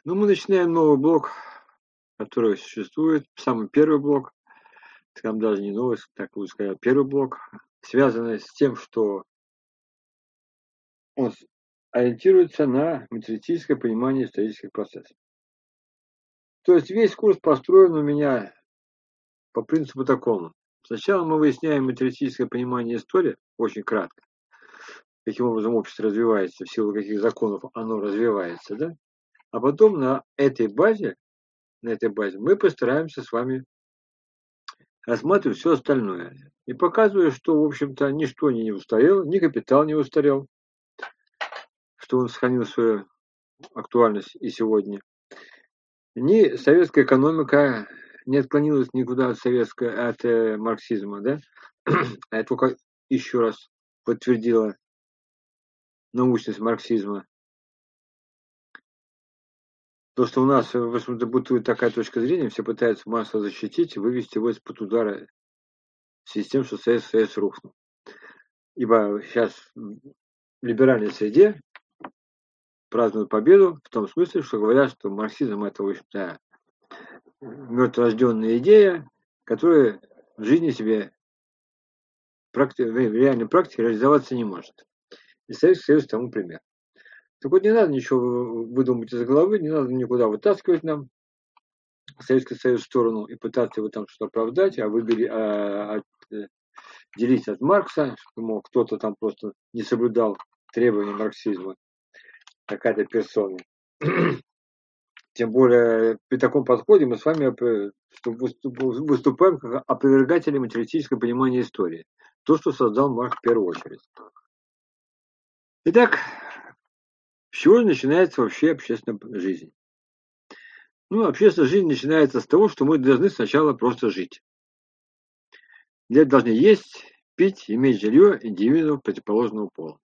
Ну, мы начинаем новый блок, который существует. Самый первый блок, там даже не новый, так лучше сказать, первый блок, связанный с тем, что он ориентируется на материалистическое понимание исторических процессов. То есть весь курс построен у меня по принципу такому. Сначала мы выясняем материалистическое понимание истории, очень кратко, каким образом общество развивается, в силу каких законов оно развивается, да? А потом на этой базе мы постараемся с вами рассматривать все остальное. И показываю, что, в общем-то, ничто не устарело, ни капитал не устарел, что он сохранил свою актуальность и сегодня. Ни советская экономика не отклонилась никуда от марксизма, да? А это только еще раз подтвердила научность марксизма. То, что у нас, в общем-то, бытует такая точка зрения, все пытаются Маркса защитить и вывести его из-под удара в связи с тем, что Советский Союз рухнул. Ибо сейчас в либеральной среде празднуют победу в том смысле, что говорят, что марксизм – это, в общем-то, мертворожденная идея, которая в жизни себе в реальной практике реализоваться не может. И Советский Союз тому пример. Так вот, не надо ничего выдумывать из головы, не надо никуда вытаскивать нам Советский Союз в сторону и пытаться его там что-то оправдать, делить от Маркса, что, мол, кто-то там просто не соблюдал требования марксизма, какая-то персона. Тем более при таком подходе мы с вами выступаем как опровергатели материалистического понимания истории. То, что создал Маркс в первую очередь. Итак, с чего начинается вообще общественная жизнь? Ну, общественная жизнь начинается с того, что мы должны сначала просто жить. Для этого должны есть, пить, иметь жилье индивиду противоположного пола.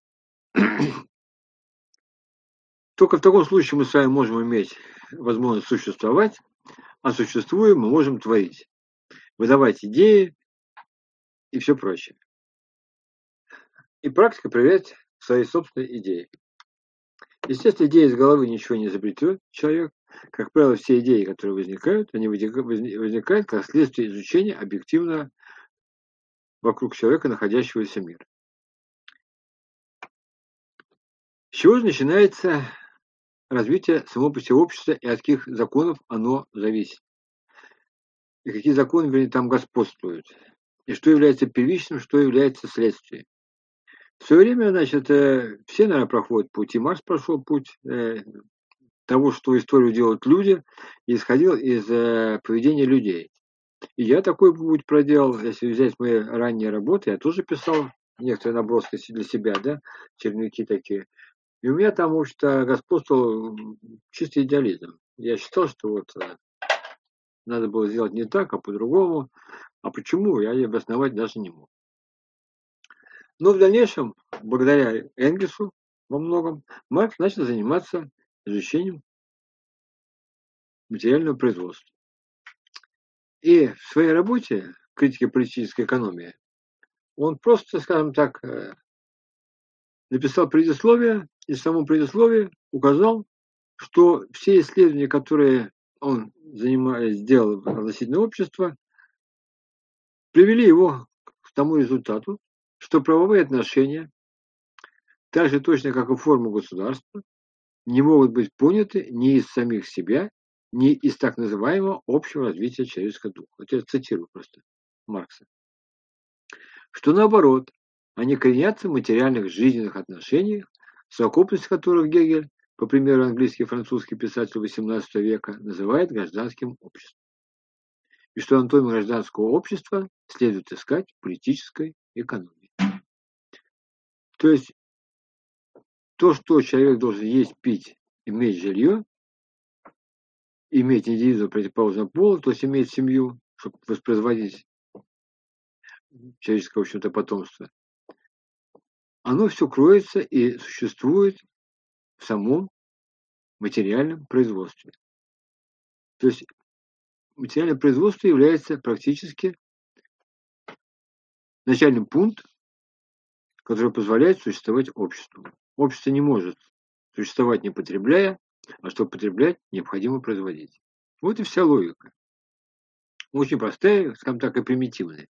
Только в таком случае мы с вами можем иметь возможность существовать, а существуя мы можем творить, выдавать идеи и все прочее. И практика проверять свои собственные идеи. Естественно, идея из головы ничего не изобретет человек. Как правило, все идеи, которые возникают, они возникают как следствие изучения объективного вокруг человека находящегося мира. С чего же начинается развитие самого по себе общества и от каких законов оно зависит? И какие законы, вернее, там господствуют? И что является первичным, что является следствием? В свое время, значит, все, наверное, проходят путь. И Маркс прошел путь того, что историю делают люди, и исходил из поведения людей. И я такой путь проделал, если взять мои ранние работы, я тоже писал некоторые наброски для себя, да, черновики такие. И у меня там, в общем-то, господствовал чистый идеализм. Я считал, что вот надо было сделать не так, а по-другому. А почему, я и обосновать даже не мог. Но в дальнейшем, благодаря Энгельсу во многом, Маркс начал заниматься изучением материального производства. И в своей работе «Критика политической экономии» он просто, скажем так, написал предисловие, и в самом предисловии указал, что все исследования, которые он сделал относительно общества, привели его к тому результату, что правовые отношения, так же точно как и форма государства, не могут быть поняты ни из самих себя, ни из так называемого общего развития человеческого духа. Вот я цитирую просто Маркса. Что наоборот, они коренятся в материальных жизненных отношениях, совокупность которых Гегель, по примеру английский и французский писатель XVIII века, называет гражданским обществом. И что анатомию гражданского общества следует искать в политической экономии. То есть то, что человек должен есть, пить, иметь жилье, иметь индивида противоположного пола, то есть иметь семью, чтобы воспроизводить человеческое, в общем-то, потомство, оно все кроется и существует в самом материальном производстве. То есть материальное производство является практически начальным пунктом, который позволяет существовать обществу. Общество не может существовать, не потребляя, а чтобы потреблять, необходимо производить. Вот и вся логика. Очень простая, скажем так, и примитивная.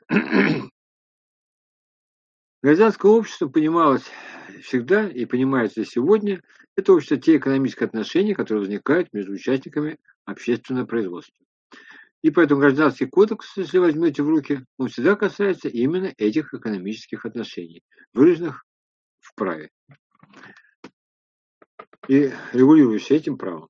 Гражданское общество понималось всегда и понимается сегодня. Это общество те экономические отношения, которые возникают между участниками общественного производства. И поэтому Гражданский кодекс, если возьмете в руки, он всегда касается именно этих экономических отношений, выраженных в праве и регулирующихся этим правом.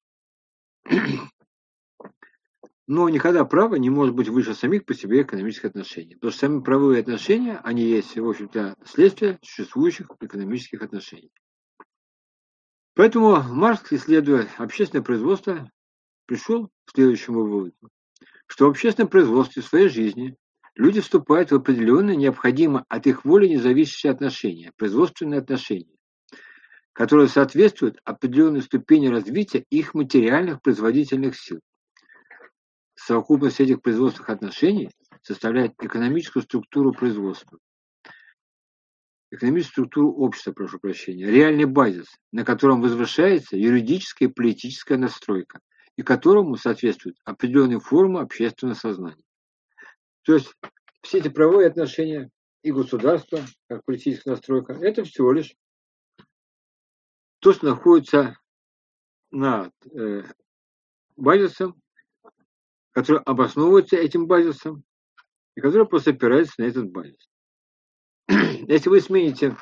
Но никогда право не может быть выше самих по себе экономических отношений. Потому что сами правовые отношения, они есть, в общем-то, следствие существующих экономических отношений. Поэтому Маркс, исследуя общественное производство, пришел к следующему выводу, что в общественном производстве в своей жизни люди вступают в определенные, необходимо от их воли независящие отношения, производственные отношения, которые соответствуют определенной ступени развития их материальных производительных сил. Совокупность этих производственных отношений составляет экономическую структуру производства, экономическую структуру общества, прошу прощения, реальный базис, на котором возвышается юридическая и политическая настройка, и которому соответствуют определенные формы общественного сознания. То есть все эти правовые отношения и государства, как политическая настройка, это всего лишь то, что находится над базисом, который обосновывается этим базисом, и который просто опирается на этот базис. Если вы смените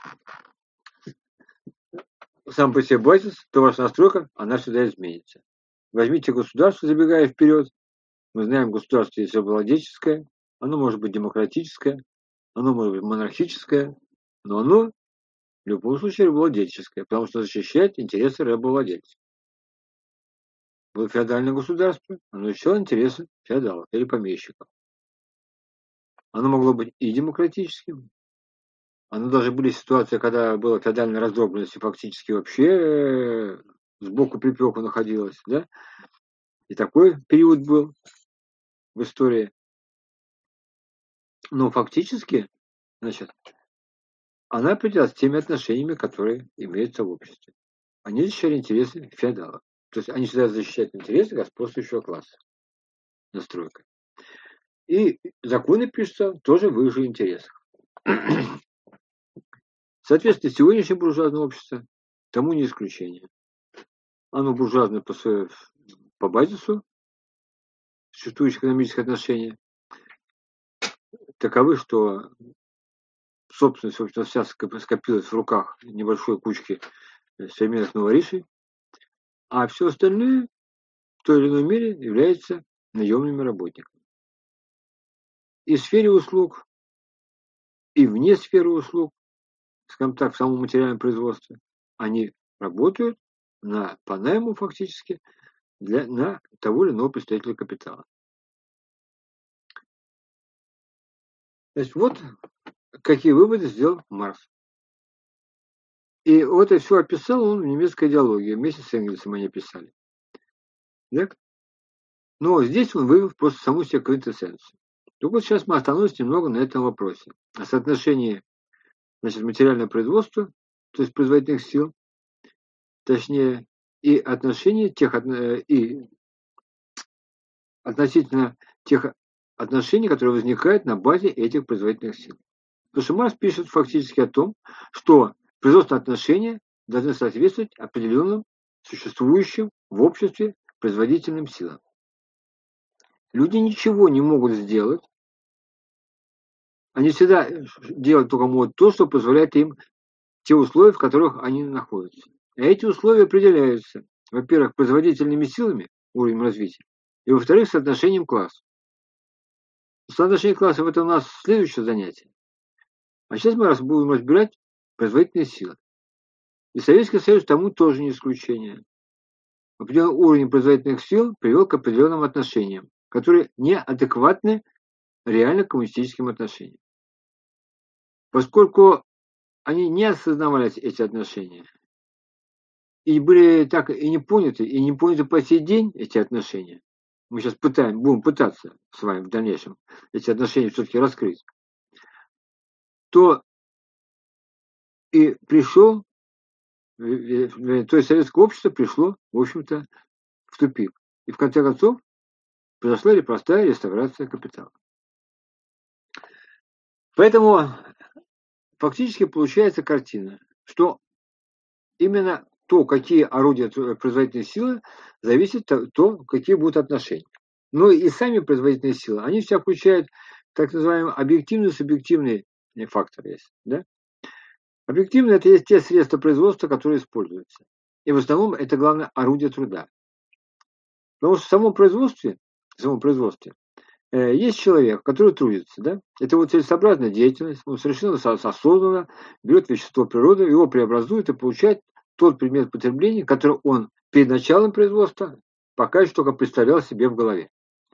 сам по себе базис, то ваша настройка, она всегда изменится. Возьмите государство, забегая вперед. Мы знаем, государство есть владельческое, оно может быть демократическое, оно может быть монархическое, но оно в любом случае рабовладельческое, потому что защищает интересы рабовладельцев. Было феодальное государство, оно защищало интересы феодалов или помещиков. Оно могло быть и демократическим. Оно даже были ситуации, когда была феодальная раздробленность и фактически вообще сбоку припеку находилась, да? И такой период был в истории. Но фактически, значит, она определялась теми отношениями, которые имеются в обществе. Они защищали интересы феодалов. То есть они всегда защищают интересы господствующего класса. Настройка. И законы пишутся тоже в их же интересах. Соответственно, сегодняшнее буржуазное общество тому не исключение. Оно буржуазное по базису, существующие экономические отношения таковы, что собственность, собственно, вся скопилась в руках небольшой кучки современных новоришей, а все остальное в той или иной мере является наемными работниками. И в сфере услуг, и вне сферы услуг, скажем так, в самом материальном производстве, они работают по найму фактически на того или иного представителя капитала. Значит, вот какие выводы сделал Маркс. И вот это все описал он в немецкой идеологии. Вместе с Энгельсом они писали. Так? Но здесь он вывел просто саму себе квинтэссенцию. Так вот сейчас мы остановимся немного на этом вопросе. О соотношении, значит, материального производства, то есть производительных сил, точнее, и отношения и относительно тех отношений, которые возникают на базе этих производительных сил. Потому что Маркс пишет фактически о том, что производственные отношения должны соответствовать определенным существующим в обществе производительным силам. Люди ничего не могут сделать. Они всегда делают только могут то, что позволяет им те условия, в которых они находятся. А эти условия определяются, во-первых, производительными силами, уровнем развития, и, во-вторых, соотношением классов. Соотношение классов – это у нас следующее занятие. А сейчас мы будем разбирать производительные силы. И Советский Союз тому тоже не исключение. Определенный уровень производительных сил привел к определенным отношениям, которые неадекватны реально коммунистическим отношениям. Поскольку они не осознавались, эти отношения, и были так и не поняты по сей день эти отношения, мы сейчас будем пытаться с вами в дальнейшем эти отношения все-таки раскрыть, то и пришел то есть советское общество пришло, в общем-то, в тупик. И в конце концов произошла простая реставрация капитала. Поэтому фактически получается картина, что именно то, какие орудия производительной силы, зависит от того, какие будут отношения. Но и сами производительные силы, они все включают так называемые объективные и субъективные факторы. Есть, да? Объективные – это есть те средства производства, которые используются. И в основном это, главное, орудие труда. Потому что в самом производстве есть человек, который трудится. Да? Это вот целесообразная деятельность, он совершенно осознанно берет вещество природы, его преобразует и получает тот предмет потребления, который он перед началом производства пока еще только представлял себе в голове.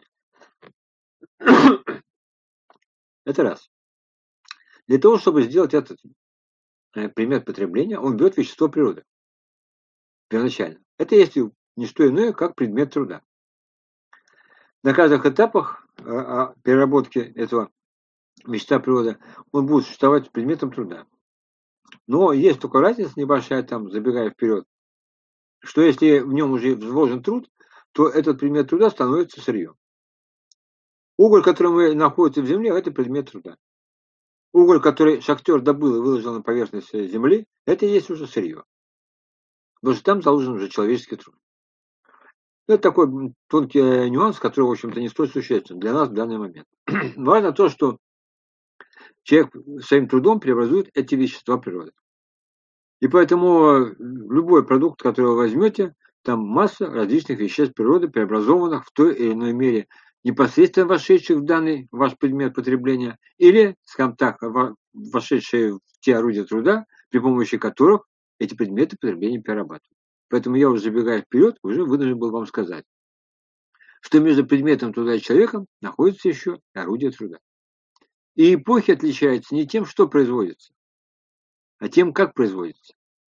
Это раз. Для того, чтобы сделать этот предмет потребления, он берет вещество природы первоначально. Это есть не что иное, как предмет труда. На каждых этапах переработки этого вещества природы он будет существовать предметом труда. Но есть только разница небольшая, там, забегая вперед, что если в нем уже вложен труд, то этот предмет труда становится сырьем. Уголь, который находится в земле, это предмет труда. Уголь, который шахтер добыл и выложил на поверхность земли, это и есть уже сырье. Потому что там заложен уже человеческий труд. Это такой тонкий нюанс, который, в общем-то, не столь существенен для нас в данный момент. Важно то, что человек своим трудом преобразует эти вещества природы. И поэтому любой продукт, который вы возьмете, там масса различных веществ природы, преобразованных в той или иной мере, непосредственно вошедших в данный ваш предмет потребления, или, скажем так, вошедшие в те орудия труда, при помощи которых эти предметы потребления перерабатывают. Поэтому я уже забегая вперед, уже вынужден был вам сказать, что между предметом труда и человеком находится еще орудие труда. И эпохи отличаются не тем, что производится, а тем, как производится.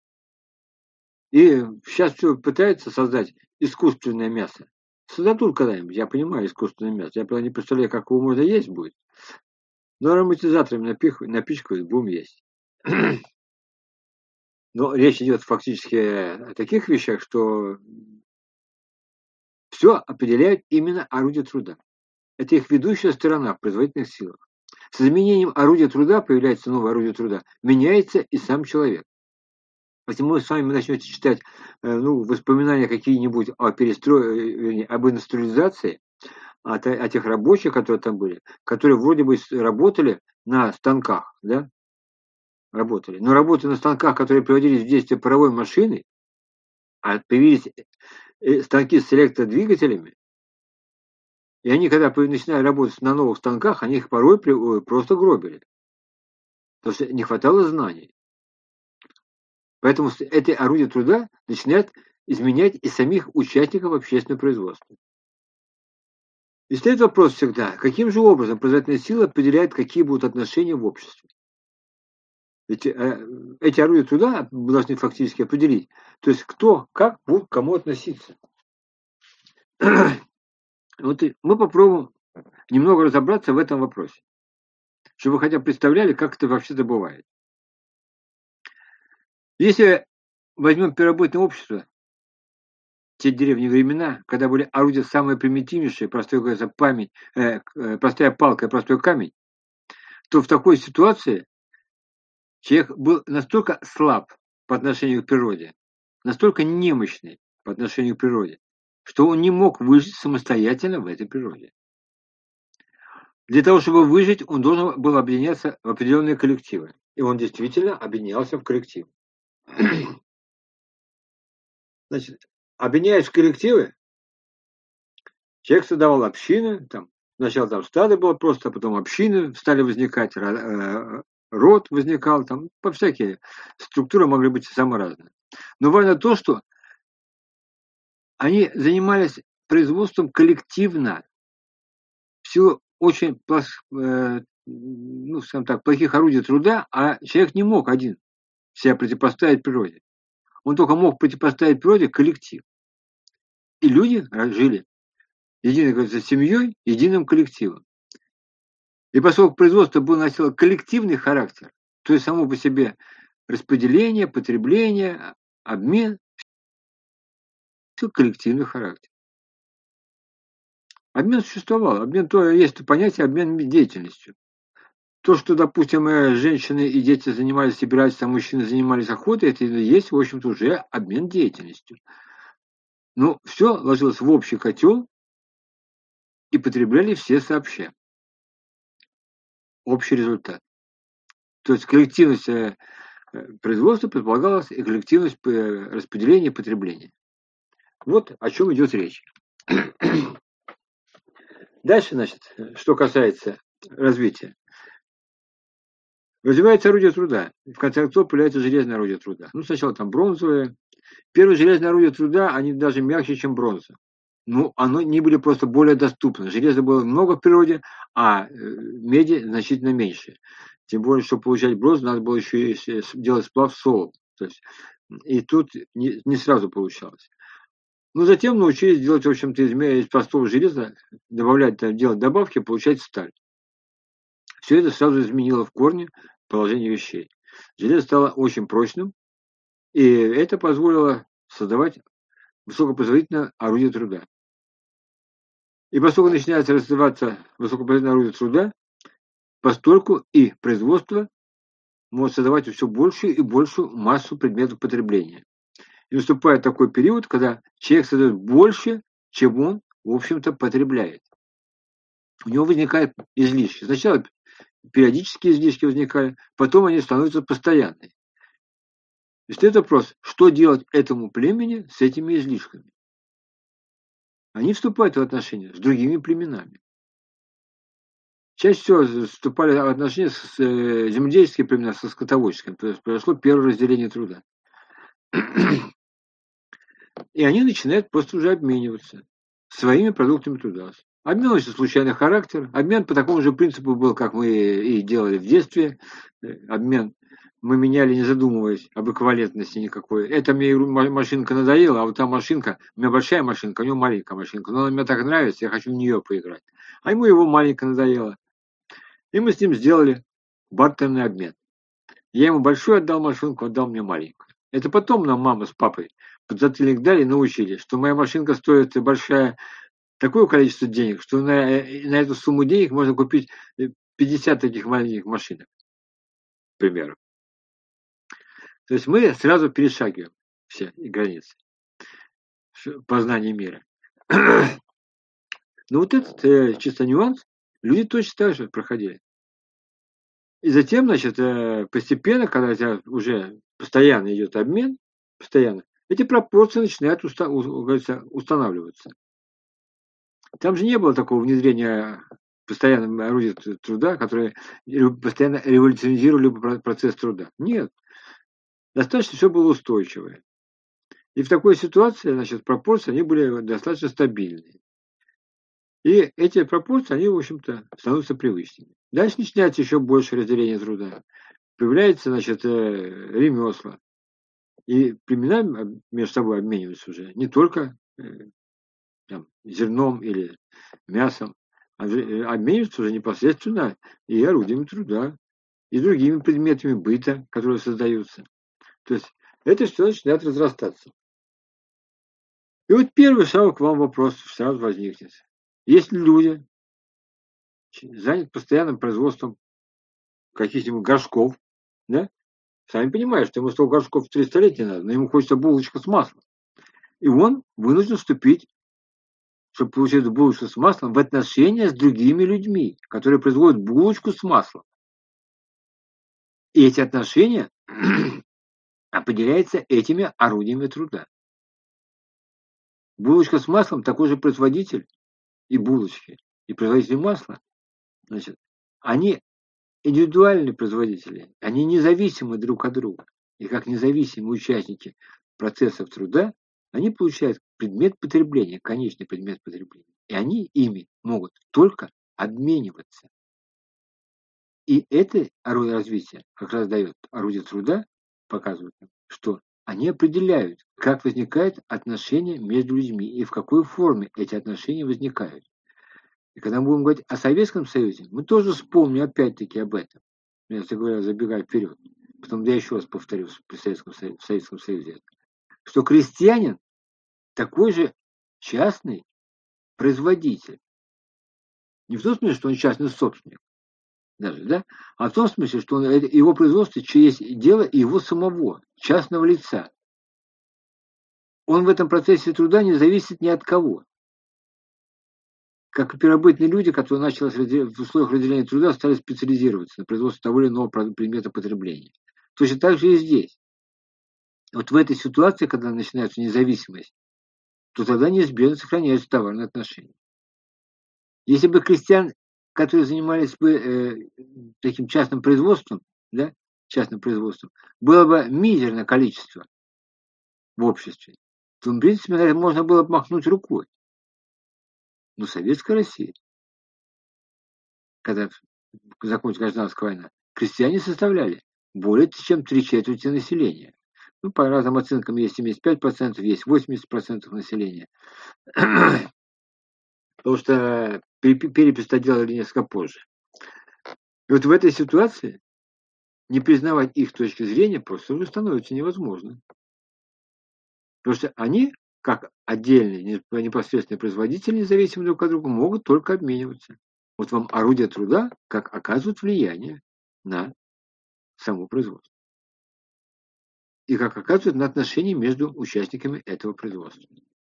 И сейчас все пытаются создать искусственное мясо. Создадут когда-нибудь, я понимаю, искусственное мясо. Я, правда, не представляю, как его можно есть будет. Но ароматизаторами напичкают, будем есть. Но речь идет фактически о таких вещах, что все определяет именно орудие труда. Это их ведущая сторона в производительных силах. С изменением орудия труда появляется новое орудие труда. Меняется и сам человек. Если вы с вами начнете читать воспоминания какие-нибудь об индустриализации, о тех рабочих, которые там были, которые вроде бы работали на станках, да, работали. Но работая на станках, которые приводились в действие паровой машиной, а появились станки с электродвигателями, и они, когда начинали работать на новых станках, они их порой просто гробили. Потому что не хватало знаний. Поэтому это орудие труда начинает изменять и самих участников общественного производства. И стоит вопрос всегда, каким же образом производительная сила определяет, какие будут отношения в обществе. Ведь эти орудия труда мы должны фактически определить. То есть кто, как будет к кому относиться. Вот мы попробуем немного разобраться в этом вопросе, чтобы вы хотя бы представляли, как это вообще бывает. Если возьмем переработанное общество, те древние времена, когда были орудия самые примитивнейшие, простая палка и простой камень, то в такой ситуации человек был настолько слаб по отношению к природе, настолько немощный по отношению к природе, что он не мог выжить самостоятельно в этой природе. Для того, чтобы выжить, он должен был объединяться в определенные коллективы. И он действительно объединялся в коллектив. Значит, объединяясь в коллективы, человек создавал общины, там, сначала там стадо было просто, а потом общины стали возникать, род возникал, там, по всякие структуры могли быть самые разные. Но важно то, что они занимались производством коллективно, в силу очень скажем так, плохих орудий труда, а человек не мог один себя противопоставить природе. Он только мог противопоставить природе коллектив. И люди жили единой, говорится, семьей, единым коллективом. И поскольку производство было носило коллективный характер, то есть само по себе распределение, потребление, обмен коллективный характер. Обмен существовал. Обмен то есть понятие обмен деятельностью. То, что, допустим, женщины и дети занимались собирательством, а мужчины занимались охотой, это и есть, в общем-то, уже обмен деятельностью. Но все ложилось в общий котел и потребляли все сообща. Общий результат. То есть коллективность производства предполагалась и коллективность распределения и потребления. Вот о чем идет речь. Дальше, значит, что касается развития. Развивается орудие труда. В конце концов появляется железное орудие труда. Ну, сначала там бронзовое. Первые железные орудия труда, они даже мягче, чем бронза. Ну, они были просто более доступны. Железа было много в природе, а меди значительно меньше. Тем более, чтобы получать бронзу, надо было еще и делать сплав солод. То есть, и тут не сразу получалось. Но затем научились делать, в общем-то, из простого железа, добавлять, делать добавки, получать сталь. Все это сразу изменило в корне положение вещей. Железо стало очень прочным, и это позволило создавать высокопроизводительное орудие труда. И поскольку начинает развиваться высокопроизводительное орудие труда, постольку и производство может создавать все большую и большую массу предметов потребления. И наступает такой период, когда человек создает больше, чем он, в общем-то, потребляет. У него возникают излишки. Сначала периодические излишки возникали, потом они становятся постоянными. И стоит вопрос, что делать этому племени с этими излишками? Они вступают в отношения с другими племенами. Чаще всего вступали в отношения с земледельческими племенами, со скотоводческими. То есть произошло первое разделение труда. И они начинают просто уже обмениваться своими продуктами труда. Обмен носит случайный характер. Обмен по такому же принципу был, как мы и делали в детстве. Обмен мы меняли, не задумываясь об эквивалентности никакой. Эта мне машинка надоела, а вот та машинка, у меня большая машинка, у него маленькая машинка. Но она мне так нравится, я хочу в нее поиграть. А ему его маленькая надоела. И мы с ним сделали бартерный обмен. Я ему большую отдал машинку, отдал мне маленькую. Это потом нам мама с папой подзатыльник дали и научили, что моя машинка стоит большая такое количество денег, что на эту сумму денег можно купить 50 таких маленьких машинок, к примеру. То есть мы сразу перешагиваем все границы познания мира. Но вот этот чисто нюанс люди точно так же проходили. И затем, значит, постепенно, когда у тебя уже постоянно идет обмен, постоянно, эти пропорции начинают устанавливаться. Там же не было такого внедрения постоянного орудия труда, которое постоянно революционизировали процесс труда. Нет. Достаточно все было устойчивое. И в такой ситуации, значит, пропорции, они были достаточно стабильные. И эти пропорции, они, в общем-то, становятся привычными. Дальше начинается еще больше разделение труда. Появляется, значит, ремесла. И племена между собой обмениваются уже не только там, зерном или мясом, а обмениваются уже непосредственно и орудиями труда, и другими предметами быта, которые создаются. То есть это все начинает разрастаться. И вот первый сразу к вам вопрос сразу возникнет. Если люди заняты постоянным производством каких-нибудь горшков, да, сами понимаете, что ему 100 горшков 300 лет не надо, но ему хочется булочка с маслом. И он вынужден вступить, чтобы получить булочку с маслом, в отношения с другими людьми, которые производят булочку с маслом. И эти отношения определяются этими орудиями труда. Булочка с маслом такой же производитель и булочки, и производитель масла, значит, они индивидуальные производители, они независимы друг от друга. И как независимые участники процессов труда, они получают предмет потребления, конечный предмет потребления. И они ими могут только обмениваться. И это орудие развития как раз дает орудие труда, показывает, что они определяют, как возникают отношения между людьми и в какой форме эти отношения возникают. И когда мы будем говорить о Советском Союзе, мы тоже вспомним опять-таки об этом. Я говоря, забегая вперед. Потом я еще раз повторю в Советском Союзе. что крестьянин такой же частный производитель. Не в том смысле, что он частный собственник даже, да? А в том смысле, что его производство есть дело его самого, частного лица. Он в этом процессе труда не зависит ни от кого. Как и первобытные люди, которые начали в условиях разделения труда, стали специализироваться на производстве того или иного предмета потребления. Точно так же и здесь. Вот в этой ситуации, когда начинается независимость, то тогда неизбежно сохраняются товарные отношения. Если бы крестьян, которые занимались бы таким частным производством, да, частным производством, было бы мизерное количество в обществе, то, в принципе, на это можно было бы махнуть рукой. Но советская Россия, когда закончилась гражданская война, крестьяне составляли более чем 3/4 населения. Ну, по разным оценкам есть 75%, есть 80% населения. Потому что перепись-то делали несколько позже. И вот в этой ситуации не признавать их точки зрения просто уже становится невозможно. Потому что они, как отдельные непосредственные производители, независимо друг от друга, могут только обмениваться. Вот вам орудие труда, как оказывают влияние на само производство. И как оказывают на отношения между участниками этого производства.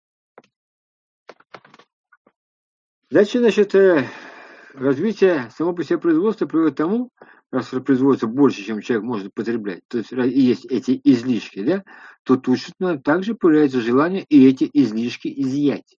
Дальше, значит, развитие само по себе производства приводит к тому, раз производится больше, чем человек может потреблять, то есть и есть эти излишки, да, то тут также появляется желание и эти излишки изъять.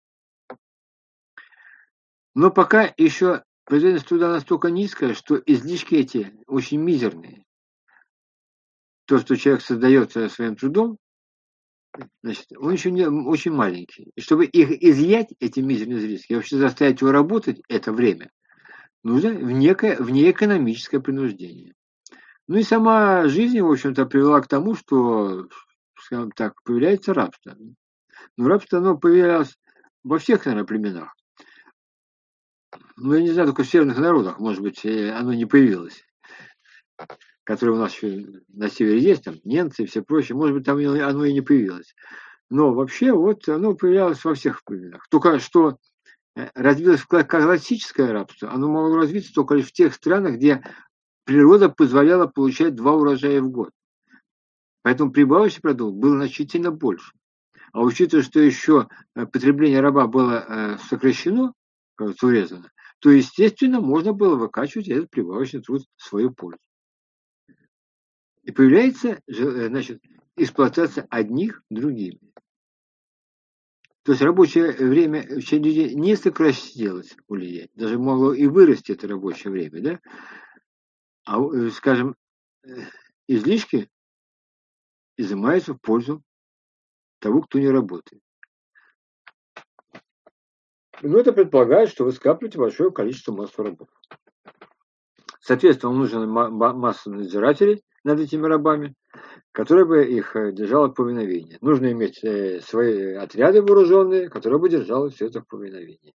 Но пока еще производительность труда настолько низкая, что излишки эти очень мизерные. То, что человек создает своим трудом, значит, он еще не, очень маленький. И чтобы их изъять, эти мизерные излишки, и вообще заставить его работать это время, нужно внеэкономическое принуждение. Ну и сама жизнь, в общем-то, привела к тому, что, скажем так, появляется рабство. Но рабство, оно появлялось во всех, наверное, племенах. Ну, я не знаю, только в северных народах, может быть, оно не появилось. Которые у нас еще на севере есть, там немцы и все прочее, может быть, там оно и не появилось. Но вообще вот оно появлялось во всех племенах. Только что развилось классическое рабство, оно могло развиться только лишь в тех странах, где природа позволяла получать 2 урожая в год. Поэтому прибавочный продукт был значительно больше. А учитывая, что еще потребление раба было сокращено, урезано, то, естественно, можно было выкачивать этот прибавочный труд в свою пользу. И появляется, значит, эксплуатация одних другими. То есть рабочее время людей не сократилось у людей. Даже могло и вырасти это рабочее время, да? А, скажем, излишки изымаются в пользу того, кто не работает. Но это предполагает, что вы скапливаете большое количество массовых рабов. Соответственно, вам нужна масса надзирателей над этими рабами, которая бы их держала в повиновении. Нужно иметь свои отряды вооруженные, которые бы держали все это в повиновении.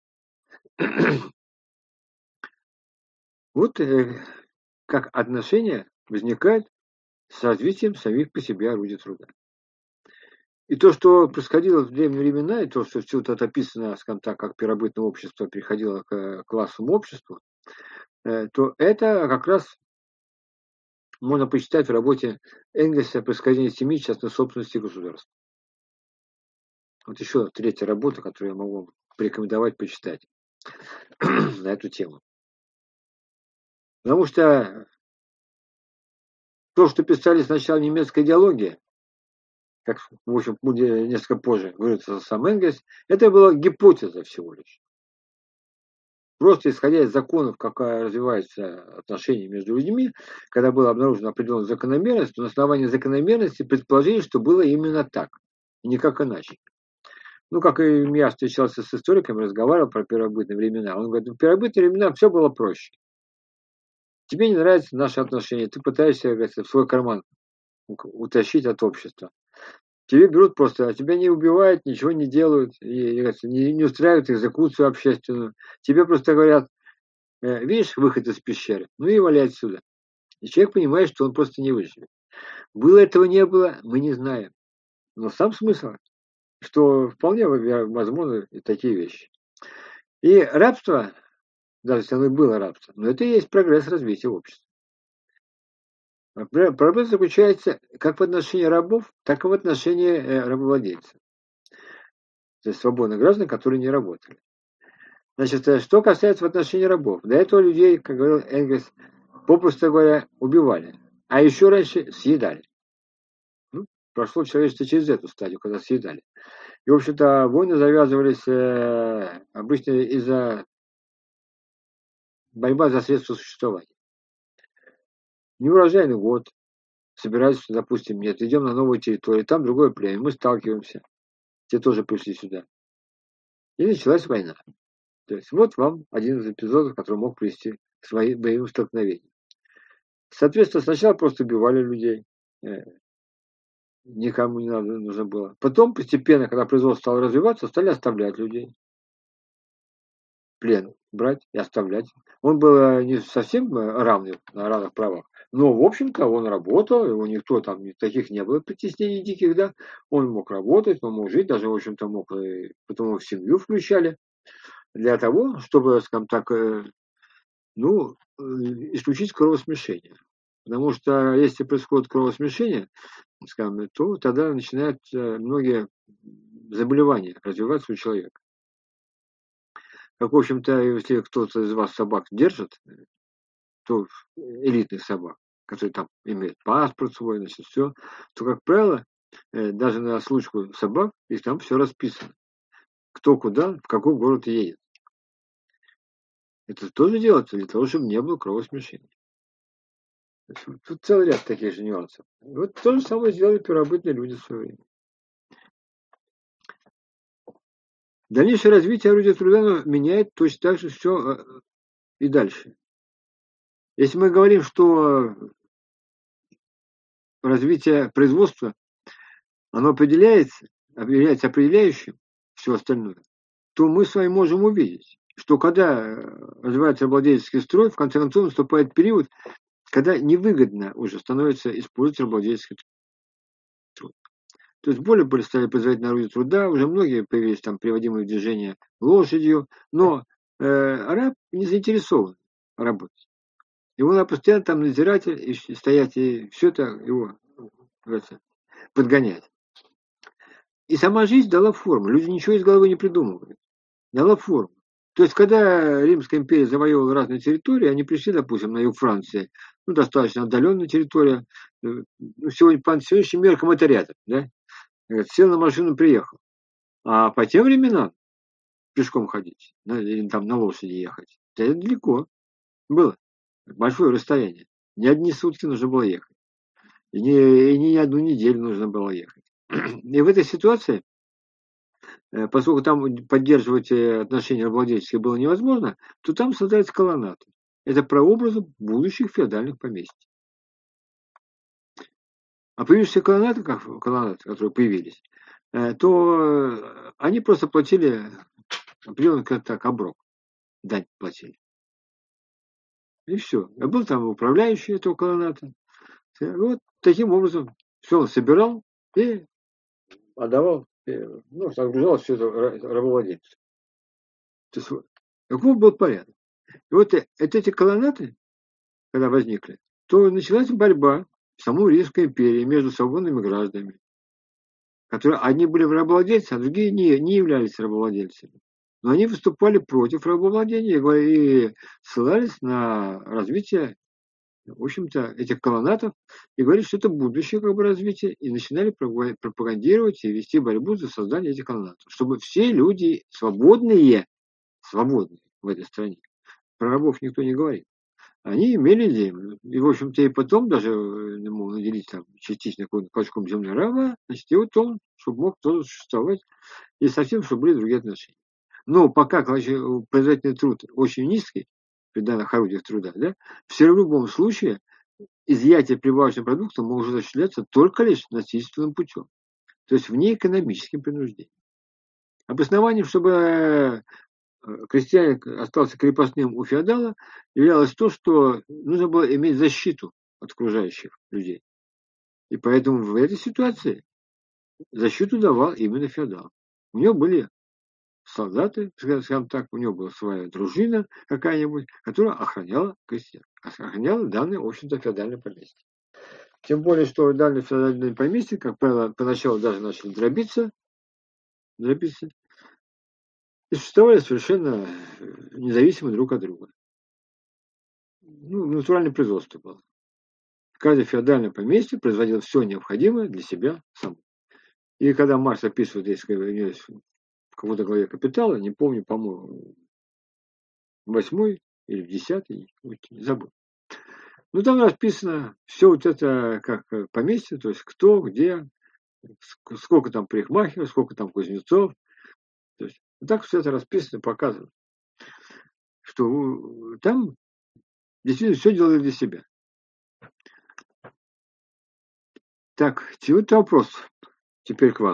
Вот как отношения возникают с развитием самих по себе орудий труда. И то, что происходило в древние времена, и то, что все это описано, скажем так, как первобытное общество переходило к классовому обществу, то это как раз можно почитать в работе Энгельса «Происхождение семьи, частной собственности и государства». Вот еще третья работа, которую я могу вам порекомендовать почитать на эту тему. Потому что то, что писали сначала немецкая идеология, как, в общем, будет несколько позже говорится сам Энгельс, это была гипотеза всего лишь. Просто исходя из законов, как развиваются отношения между людьми, когда была обнаружена определенная закономерность, то на основании закономерности предположили, что было именно так, и никак иначе. Ну, как и я встречался с историками, разговаривал про первобытные времена. Он говорит, в первобытные времена все было проще. Тебе не нравятся наши отношения, ты пытаешься, говорит, в свой карман утащить от общества. Тебе берут просто, а тебя не убивают, ничего не делают, и не устраивают экзекуцию общественную. Тебе просто говорят, видишь выход из пещеры, ну и валяй отсюда. И человек понимает, что он просто не выживет. Было этого, не было, мы не знаем. Но сам смысл, что вполне возможны и такие вещи. И рабство, даже если оно и было рабство, но это и есть прогресс развития общества. Прогресс заключается как в отношении рабов, так и в отношении рабовладельцев. То есть свободных граждан, которые не работали. Значит, что касается в отношении рабов. До этого людей, как говорил Энгельс, попросту говоря, убивали. А еще раньше съедали. Ну, прошло человечество через эту стадию, когда съедали. И, в общем-то, войны завязывались обычно из-за борьбы за средства существования. Неурожайный год. Собирались, допустим, нет, идем на новую территорию, там другое племя, мы сталкиваемся. Те тоже пришли сюда. И началась война. То есть вот вам один из эпизодов, который мог привести к своим боевым столкновениям. Соответственно, сначала просто убивали людей. Никому не надо, нужно было. Потом постепенно, когда производство стало развиваться, стали оставлять людей. Плен брать и оставлять. Он был не совсем равный на равных правах, но, в общем-то, он работал, его никто там, таких не было притеснений диких, да. Он мог работать, он мог жить, даже, в общем-то, мог, потом его в семью включали, для того, чтобы, скажем так, исключить кровосмешение. Потому что если происходит кровосмешение, скажем, то тогда начинают многие заболевания развиваться у человека. Как, в общем-то, если кто-то из вас собак держит, то элитных собак, которые там имеют паспорт свой, значит, все, то, как правило, даже на случку собак, их там все расписано. Кто куда, в какой город едет. Это тоже делается для того, чтобы не было кровосмешения. Тут целый ряд таких же нюансов. Вот то же самое сделали первобытные люди в свое время. Дальнейшее развитие орудия труда меняет точно так же все и дальше. Если мы говорим, что развитие производства, оно является определяющим все остальное, то мы с вами можем увидеть, что когда развивается рабовладельческий строй, в конце концов наступает период, когда невыгодно уже становится использовать рабовладельческий труд. То есть более стали производить орудия труда, уже многие появились там приводимые в движение лошадью, но раб не заинтересован работать. Его надо постоянно там надзиратель и стоять, и все это его, говорится, подгонять. И сама жизнь дала форму. Люди ничего из головы не придумывают. Дала форму. То есть, когда Римская империя завоевывала разные территории, они пришли, допустим, на юг Франции, достаточно отдаленная территория, сегодня по сегодняшним меркам это рядом, да? Сел на машину, приехал. А по тем временам пешком ходить, или там на лошади ехать, это далеко было. Большое расстояние. Не одни сутки нужно было ехать. И не одну неделю нужно было ехать. И в этой ситуации, поскольку там поддерживать отношения рабовладельческие было невозможно, то там создаются колоннаты. Это прообразы будущих феодальных поместий. А появившиеся колоннаты, которые появились, то они просто платили определенный так оброк. Дань платили. И все. А был там управляющий этого колонната. Вот таким образом все он собирал и отдавал, загружал все это рабовладельцу. То есть каков был порядок. И вот эти колоннаты, когда возникли, то началась борьба в самой Римской империи между свободными гражданами, которые одни были рабовладельцы, а другие не являлись рабовладельцами. Но они выступали против рабовладения и ссылались на развитие, в общем-то, этих колоннатов и говорили, что это будущее развитие, и начинали пропагандировать и вести борьбу за создание этих колоннатов, чтобы все люди свободные в этой стране, про рабов никто не говорит, они имели землю. И, в общем-то, и потом даже мог наделить там частично клочком земли раба, значит, и вот он, чтобы мог тоже существовать, и совсем, чтобы были другие отношения. Но пока производительный труд очень низкий, при данных орудиях труда, да, все в любом случае изъятие прибавочного продукта может осуществляться только лишь насильственным путем, то есть вне экономическим принуждением. Обоснованием, чтобы крестьянин остался крепостным у феодала, являлось то, что нужно было иметь защиту от окружающих людей. И поэтому в этой ситуации защиту давал именно феодал. У него были солдаты, скажем так, у него была своя дружина какая-нибудь, которая охраняла крестьян, охраняла данное, в общем-то, феодальное поместье. Тем более, что данное феодальное поместье, как правило, поначалу даже начали дробиться, и существовали совершенно независимо друг от друга. Ну, натуральное производство было. Каждое феодальное поместье производило все необходимое для себя само. И когда Маркс описывает, если в какой-то главе «Капитала», не помню, по-моему, в 8 или в 10, забыл. Ну, там расписано все вот это как поместье, то есть кто, где, сколько там парикмахеров, сколько там кузнецов. То есть вот так все это расписано, показывает, что там действительно все делали для себя. Так, вот вопрос теперь к вам.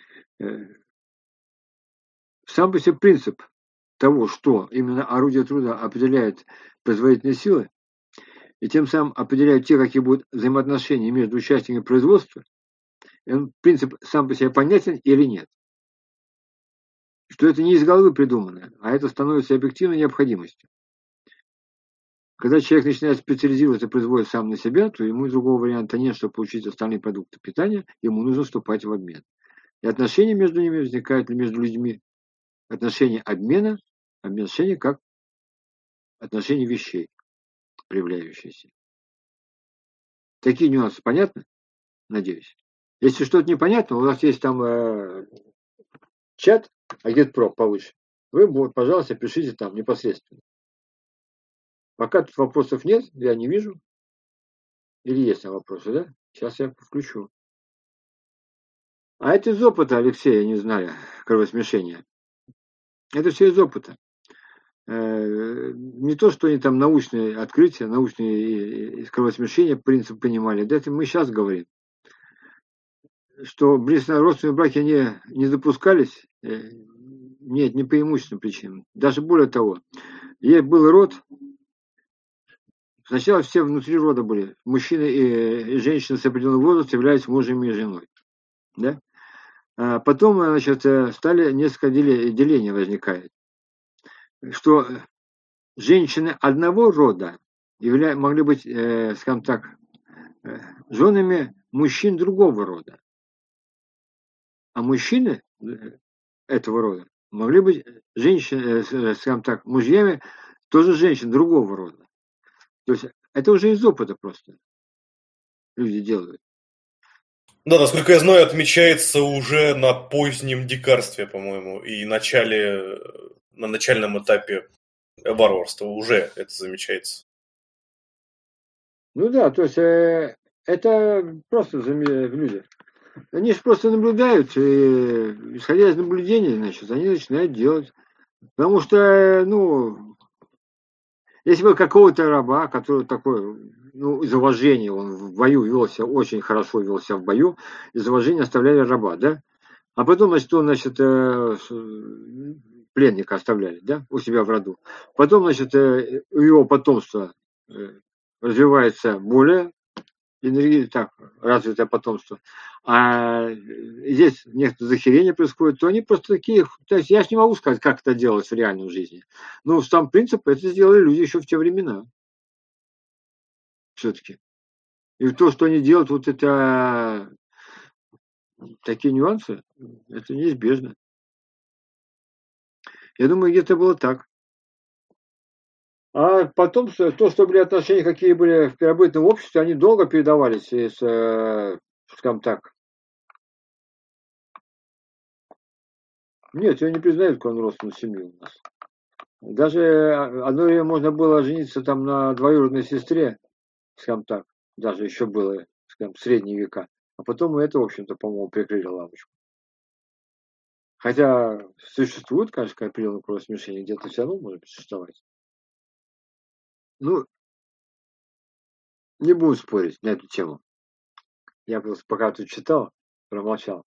Сам по себе принцип того, что именно орудие труда определяет производительные силы, и тем самым определяет те, какие будут взаимоотношения между участниками производства, принцип сам по себе понятен или нет. Что это не из головы придумано, а это становится объективной необходимостью. Когда человек начинает специализироваться и производит сам на себя, то ему другого варианта нет, чтобы получить остальные продукты питания, ему нужно вступать в обмен. И отношения между ними возникают между людьми. Отношения обмена, отношения как отношения вещей, проявляющиеся. Такие нюансы понятны? Надеюсь. Если что-то непонятно, у нас есть там чат Агитпро повыше. Вы, пожалуйста, пишите там непосредственно. Пока тут вопросов нет, я не вижу. Или есть там вопросы, да? Сейчас я включу. А это из опыта, Алексей, я не знаю, кровосмешение. Это все из опыта. Не то, что они там научные открытия, научные кровосмешения, принцип понимали. Да это мы сейчас говорим. Что близкородственные браки не допускались, нет, не по имущественным причинам. Даже более того, был род, сначала все внутри рода были, мужчины и женщины с определенным возрастом являлись мужем и женой. Да? А потом, значит, стали несколько делений возникает, что женщины одного рода могли быть, скажем так, женами мужчин другого рода. А мужчины этого рода могли быть женщины, скажем так, мужьями тоже женщин другого рода. То есть это уже из опыта просто люди делают. Да, насколько я знаю, отмечается уже на позднем дикарстве, по-моему, и на начальном этапе варварства уже это замечается. Ну да, то есть это просто люди. Они же просто наблюдают, и исходя из наблюдений, значит, они начинают делать. Потому что, если бы какого-то раба, который такой, из уважения, он в бою велся, очень хорошо велся в бою, из уважения оставляли раба, да? А потом, значит, пленника оставляли, да, у себя в роду. Потом, значит, его потомство развивается более развитое потомство. А здесь некоторые захерения происходят, то они просто такие. То есть я ж не могу сказать, как это делалось в реальной жизни. Но сам принцип это сделали люди еще в те времена. Все-таки. И то, что они делают, вот это такие нюансы, это неизбежно. Я думаю, где-то было так. А потом, то, что были отношения, какие были в первобытном обществе, они долго передавались из, скажем так. Нет, ее не признают кровнородственную семью у нас. Даже одно время можно было жениться там на двоюродной сестре, скажем так, даже еще было, скажем, в средние века. А потом это, в общем-то, по-моему, прикрыли лавочку. Хотя существует, конечно, определенное кровосмешение, где-то все равно может существовать. Не будем спорить на эту тему. Я просто пока тут читал, промолчал.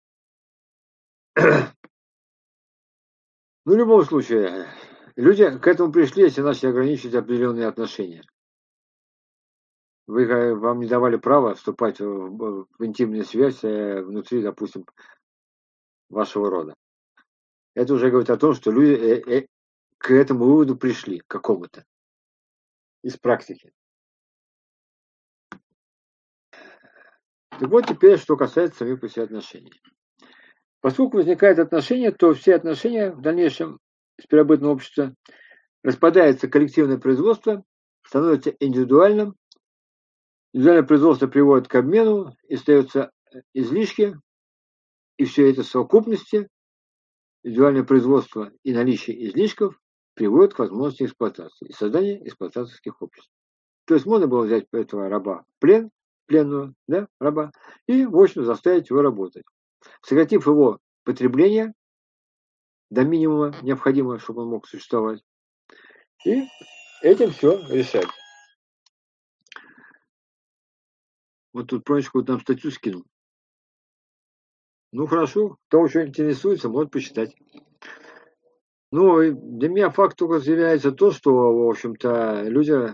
В любом случае, люди к этому пришли, если начали ограничивать определенные отношения. Вам не давали права вступать в интимную связь внутри, допустим, вашего рода. Это уже говорит о том, что люди к этому выводу пришли, к какому-то, из практики. И вот теперь, что касается самих по себе отношений. Поскольку возникают отношения, то все отношения в дальнейшем с первобытного общества распадается коллективное производство, становится индивидуальным. Индивидуальное производство приводит к обмену, и остаются излишки, и все это в совокупности, индивидуальное производство и наличие излишков приводит к возможности эксплуатации и создания эксплуататорских обществ. То есть можно было взять этого раба в плен, пленного, да, раба, и, в общем, заставить его работать. Сократив его потребление до минимума необходимого, чтобы он мог существовать. И этим все решать. Вот тут Прончик нам статью скинул. Ну хорошо, кто еще интересуется, может почитать. Ну, и для меня факт только заявляется то, что, в общем-то, люди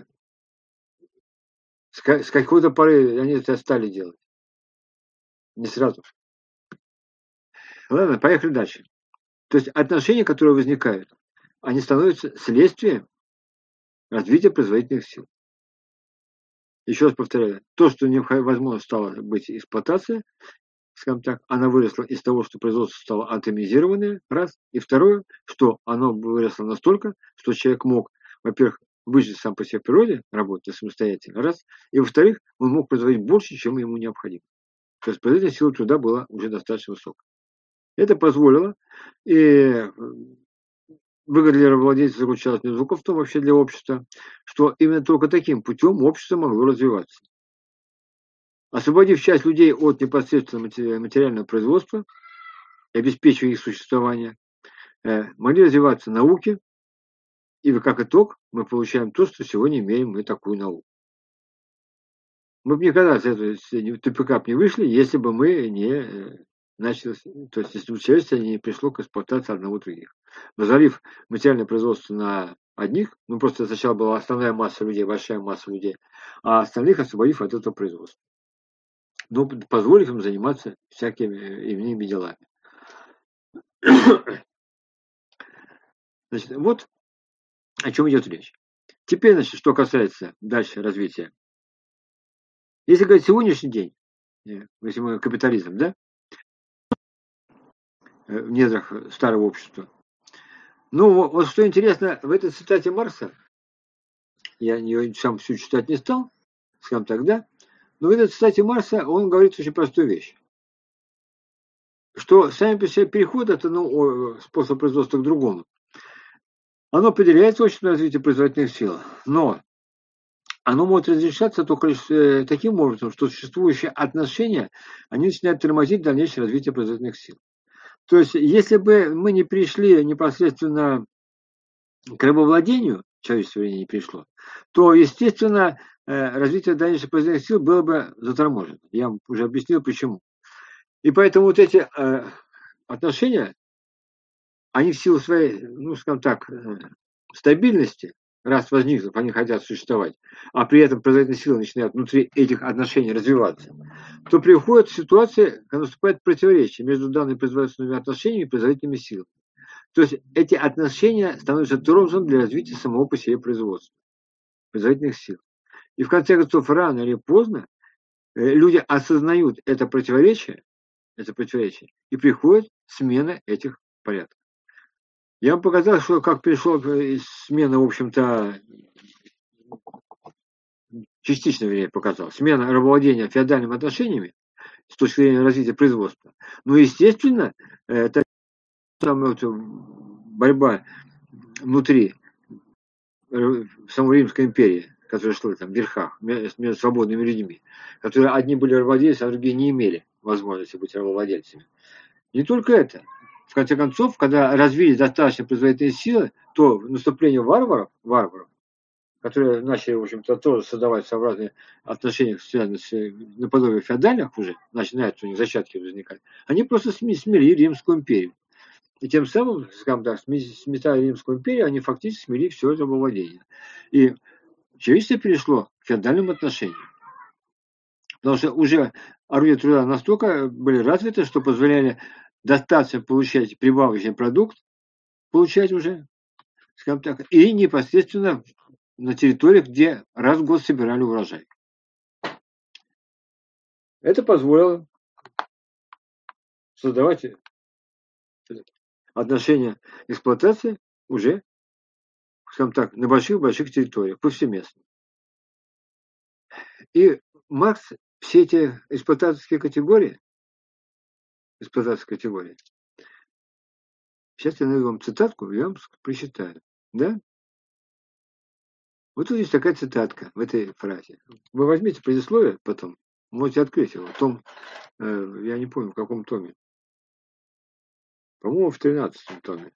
с какой-то поры они это стали делать. Не сразу. Ладно, поехали дальше. То есть отношения, которые возникают, они становятся следствием развития производительных сил. Еще раз повторяю, то, что невозможно стало быть эксплуатация, скажем так, она выросла из того, что производство стало атомизированное, раз. И второе, что оно выросло настолько, что человек мог, во-первых, выжить сам по себе в природе, работать самостоятельно, раз. И во-вторых, он мог производить больше, чем ему необходимо. То есть производительность силы труда была уже достаточно высокой. Это позволило, и выгода для рабовладельца заключалась не только в том, вообще для общества, что именно только таким путем общество могло развиваться. Освободив часть людей от непосредственного материального производства, обеспечивая их существование, могли развиваться науки, и как итог мы получаем то, что сегодня имеем мы такую науку. Мы бы никогда с этого тупика не вышли, если бы мы не начали, то есть если бы человечество не пришло к эксплуатации одного других. Развалив материальное производство на одних, ну просто сначала была основная масса людей, большая масса людей, а остальных освободив от этого производства. Но позволив им заниматься всякими иными делами. Значит, вот о чем идет речь. Теперь, значит, что касается дальше развития. Если говорить сегодняшний день, если мы капитализм, да, в недрах старого общества. Ну, вот что интересно, в этой цитате Маркса, я ее сам всю читать не стал, скажем так, да, но в этой цитате Маркса он говорит очень простую вещь, что сами по себе переход от одного способа производства к другому, оно определяется обществом развития производительных сил, но оно может разрешаться только лишь таким образом, что существующие отношения, они начинают тормозить дальнейшее развитие производительных сил. То есть, если бы мы не пришли непосредственно к рабовладению, человечество не пришло, то, естественно, развитие дальнейших производительных сил было бы заторможено. Я вам уже объяснил, почему. И поэтому вот эти отношения, они в силу своей, ну, скажем так, стабильности, раз возникнув, они хотят существовать, а при этом производительные силы начинают внутри этих отношений развиваться, то приходит ситуация, когда наступает противоречие между данными производственными отношениями и производительными силами. То есть эти отношения становятся тормозом для развития самого по себе производства, производительных сил. И в конце концов, рано или поздно люди осознают это противоречие, и приходит смена этих порядков. Я вам показал, что как пришла смена, в общем-то, частично, вернее, показал, смена рабовладения феодальными отношениями с точки зрения развития производства. Но, естественно, это борьба внутри самой Римской империи, которая шла там в верхах, между свободными людьми, которые одни были рабовладельцами, а другие не имели возможности быть рабовладельцами. Не только это. В конце концов, когда развились достаточно производительные силы, то наступление варваров, которые начали, в общем-то, тоже создавать своеобразные отношения, связанные с наподобие феодальных уже, начинают у них зачатки возникать, они просто смели Римскую империю. И тем самым, скажем так, сметая Римскую империю, они фактически смели все рабовладение. И человечество перешло к феодальным отношениям. Потому что уже орудия труда настолько были развиты, что позволяли достаточно получать прибавочный продукт, получать уже, скажем так, и непосредственно на территориях, где раз в год собирали урожай. Это позволило создавать отношения эксплуатации уже, скажем так, на больших-больших территориях, повсеместно. И Маркс все эти эксплуататорские категории, сейчас я найду вам цитатку, я вам прочитаю, да? Вот тут есть такая цитатка в этой фразе. Вы возьмите предисловие потом, можете открыть его. В том, я не помню, в каком томе. По-моему, в 13-м томе.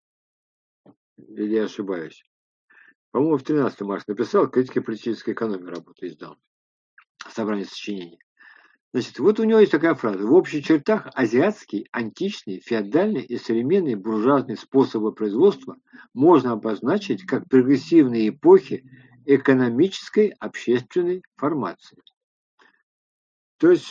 Или я ошибаюсь. По-моему, в 13-м Маркс написал «Критика политической экономии», работу издал. Собрание сочинений. Значит, вот у него есть такая фраза. В общих чертах азиатский, античный, феодальный и современный буржуазный способы производства можно обозначить как прогрессивные эпохи экономической общественной формации. То есть,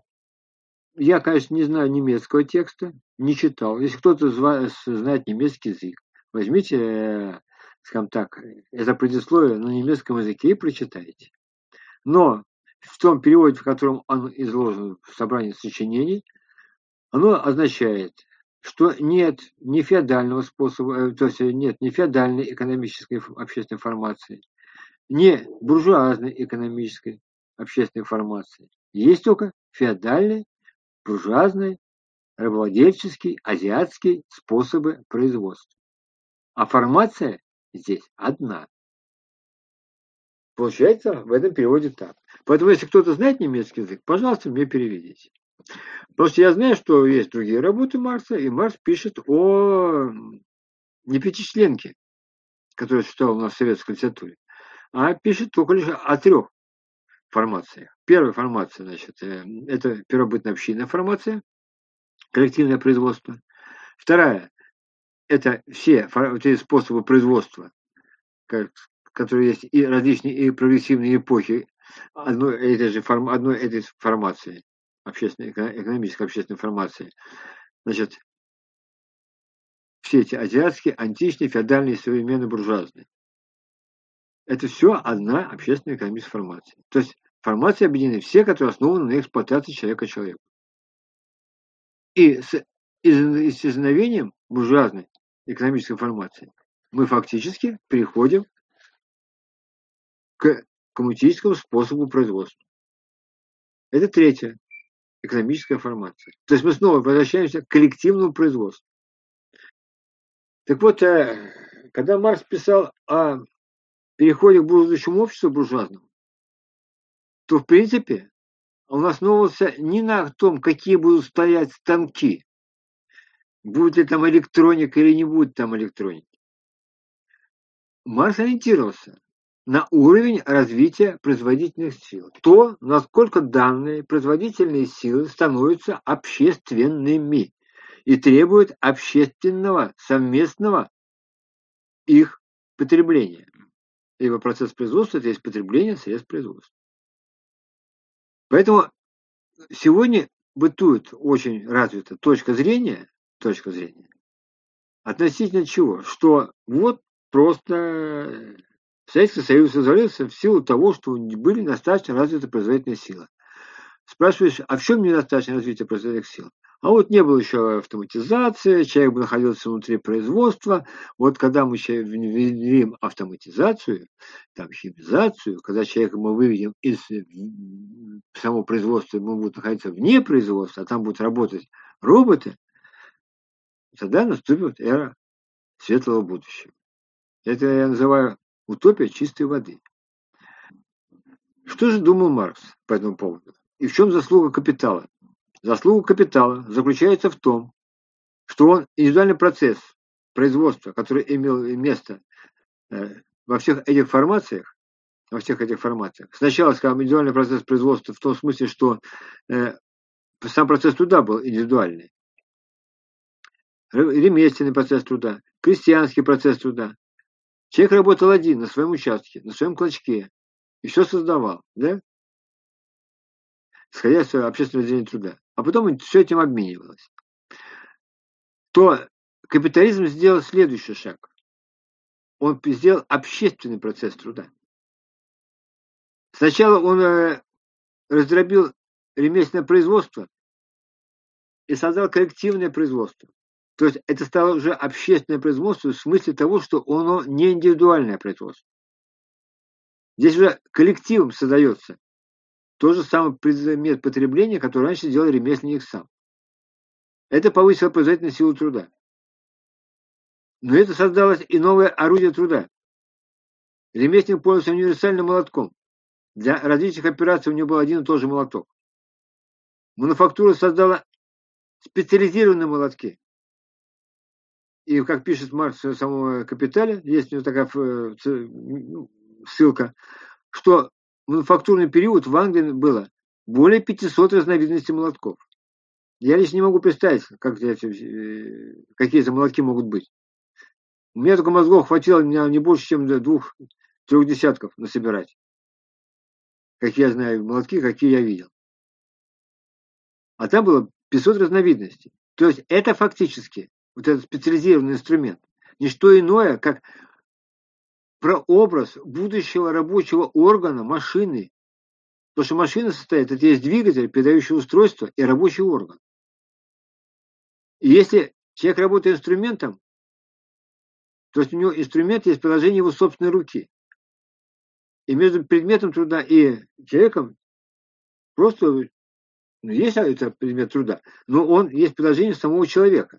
я, конечно, не знаю немецкого текста, не читал. Если кто-то знает немецкий язык, возьмите, скажем так, это предисловие на немецком языке и прочитайте. Но в том переводе, в котором он изложен в собрании сочинений, оно означает, что нет ни феодального способа, то есть нет ни феодальной экономической общественной формации, ни буржуазной экономической общественной формации. Есть только феодальные, буржуазные, рабовладельческие, азиатские способы производства. А формация здесь одна. Получается в этом переводе так. Поэтому, если кто-то знает немецкий язык, пожалуйста, мне переведите. Потому что я знаю, что есть другие работы Маркса, и Маркс пишет о не пятичленке, которая существовала у нас в советской литературе, а пишет только лишь о 3 формациях. Первая формация, значит, это первобытно-общинная формация, коллективное производство. Вторая – это все эти способы производства, которые есть и различные и прогрессивные эпохи одной этой формации, экономической общественной формации. Значит, все эти азиатские, античные, феодальные, современные, буржуазные. Это все одна общественная экономическая формация. То есть формации объединены все, которые основаны на эксплуатации человека человеком. И с исчезновением буржуазной экономической формации мы фактически переходим к коммунистическому способу производства. Это третья экономическая формация. То есть мы снова возвращаемся к коллективному производству. Так вот, когда Маркс писал о переходе к будущему обществу буржуазному, то, в принципе, он основывался не на том, какие будут стоять станки, будет ли там электроника или не будет там электроники. Маркс ориентировался на уровень развития производительных сил. То, насколько данные производительные силы становятся общественными и требуют общественного совместного их потребления. Ибо процесс производства – это есть потребление средств производства. Поэтому сегодня бытует очень развита точка зрения относительно чего? Что вот просто Советский Союз развалился в силу того, что были достаточно развиты производительные силы. Спрашиваешь, а в чем недостаточно развитие производительных сил? А вот не было еще автоматизации, человек бы находился внутри производства. Вот когда мы внедрим автоматизацию, там, химизацию, когда человека мы выведем из самого производства, мы будем находиться вне производства, а там будут работать роботы, тогда наступит эра светлого будущего. Это я называю утопия чистой воды. Что же думал Маркс по этому поводу? И в чем заслуга капитала? Заслуга капитала заключается в том, что он индивидуальный процесс производства, который имел место во всех этих формациях, сначала, скажем, индивидуальный процесс производства в том смысле, что сам процесс труда был индивидуальный, ремесленный процесс труда, крестьянский процесс труда. Человек работал один на своем участке, на своем клочке, и все создавал, да? Исходя из своего общественного разделения труда. А потом все этим обменивалось. то капитализм сделал следующий шаг. Он сделал общественный процесс труда. Сначала он раздробил ремесленное производство и создал коллективное производство. То есть это стало уже общественное производство в смысле того, что оно не индивидуальное производство. Здесь уже коллективом создается тот же самый предмет потребления, который раньше делал ремесленник сам. Это повысило производительность силы труда. Но это создалось и новое орудие труда. Ремесленник пользовался универсальным молотком. Для различных операций у него был один и тот же молоток. Мануфактура создала специализированные молотки. И, как пишет Маркс в самом «Капитале», есть у него такая ссылка, что в мануфактурный период в Англии было более 500 разновидностей молотков. Я лично не могу представить, какие за молотки могут быть. У меня только мозгов хватило не больше, чем 2-3 десятков насобирать. Какие я знаю молотки, какие я видел. А там было 500 разновидностей. То есть это фактически, вот этот специализированный инструмент, не что иное, как прообраз будущего рабочего органа машины. Потому что машина состоит, это есть двигатель, передающий устройство и рабочий орган. И если человек работает инструментом, то есть у него инструмент есть приложение его собственной руки. И между предметом труда и человеком просто есть это предмет труда, но он есть приложение самого человека.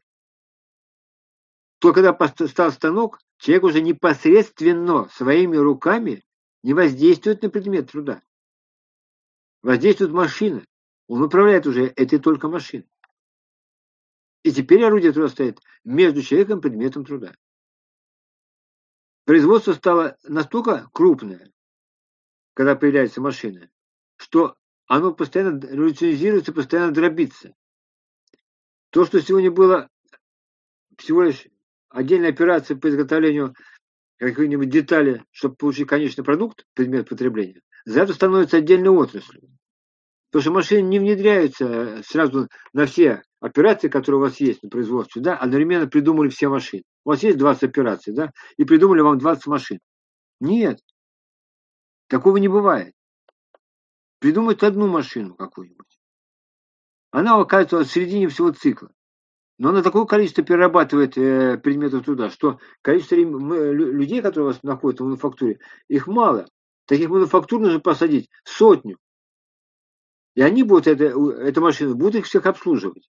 То когда стал станок, человек уже непосредственно своими руками не воздействует на предмет труда. Воздействует машина. Он управляет уже этой только машиной. И теперь орудие труда стоит между человеком и предметом труда. Производство стало настолько крупное, когда появляется машина, что оно постоянно революционизируется, постоянно дробится. То, что сегодня было всего лишь отдельная операция по изготовлению какой-нибудь детали, чтобы получить конечный продукт, предмет потребления, завтра становится отдельной отраслью. Потому что машины не внедряются сразу на все операции, которые у вас есть на производстве, да, одновременно придумали все машины. У вас есть 20 операций, да, и придумали вам 20 машин. Нет, такого не бывает. Придумают одну машину какую-нибудь. Она оказывается в середине всего цикла. Но она такое количество перерабатывает предметов труда, что количество людей, которые у вас находятся в мануфактуре, их мало. Таких мануфактур нужно посадить 100. И они будут, эта машина, будут их всех обслуживать.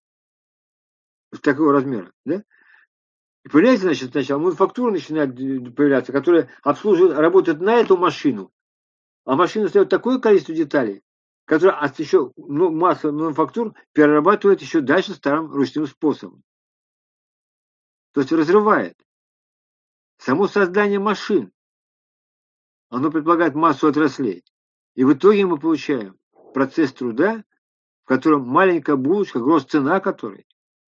Такого размера, да? И появляется, значит, сначала мануфактура начинает появляться, которая обслуживает, работает на эту машину. А машина остает такое количество деталей, которое еще масса мануфактур перерабатывает еще дальше старым ручным способом. То есть разрывает. Само создание машин, оно предполагает массу отраслей. И в итоге мы получаем процесс труда, в котором маленькая булочка, гроссцена которой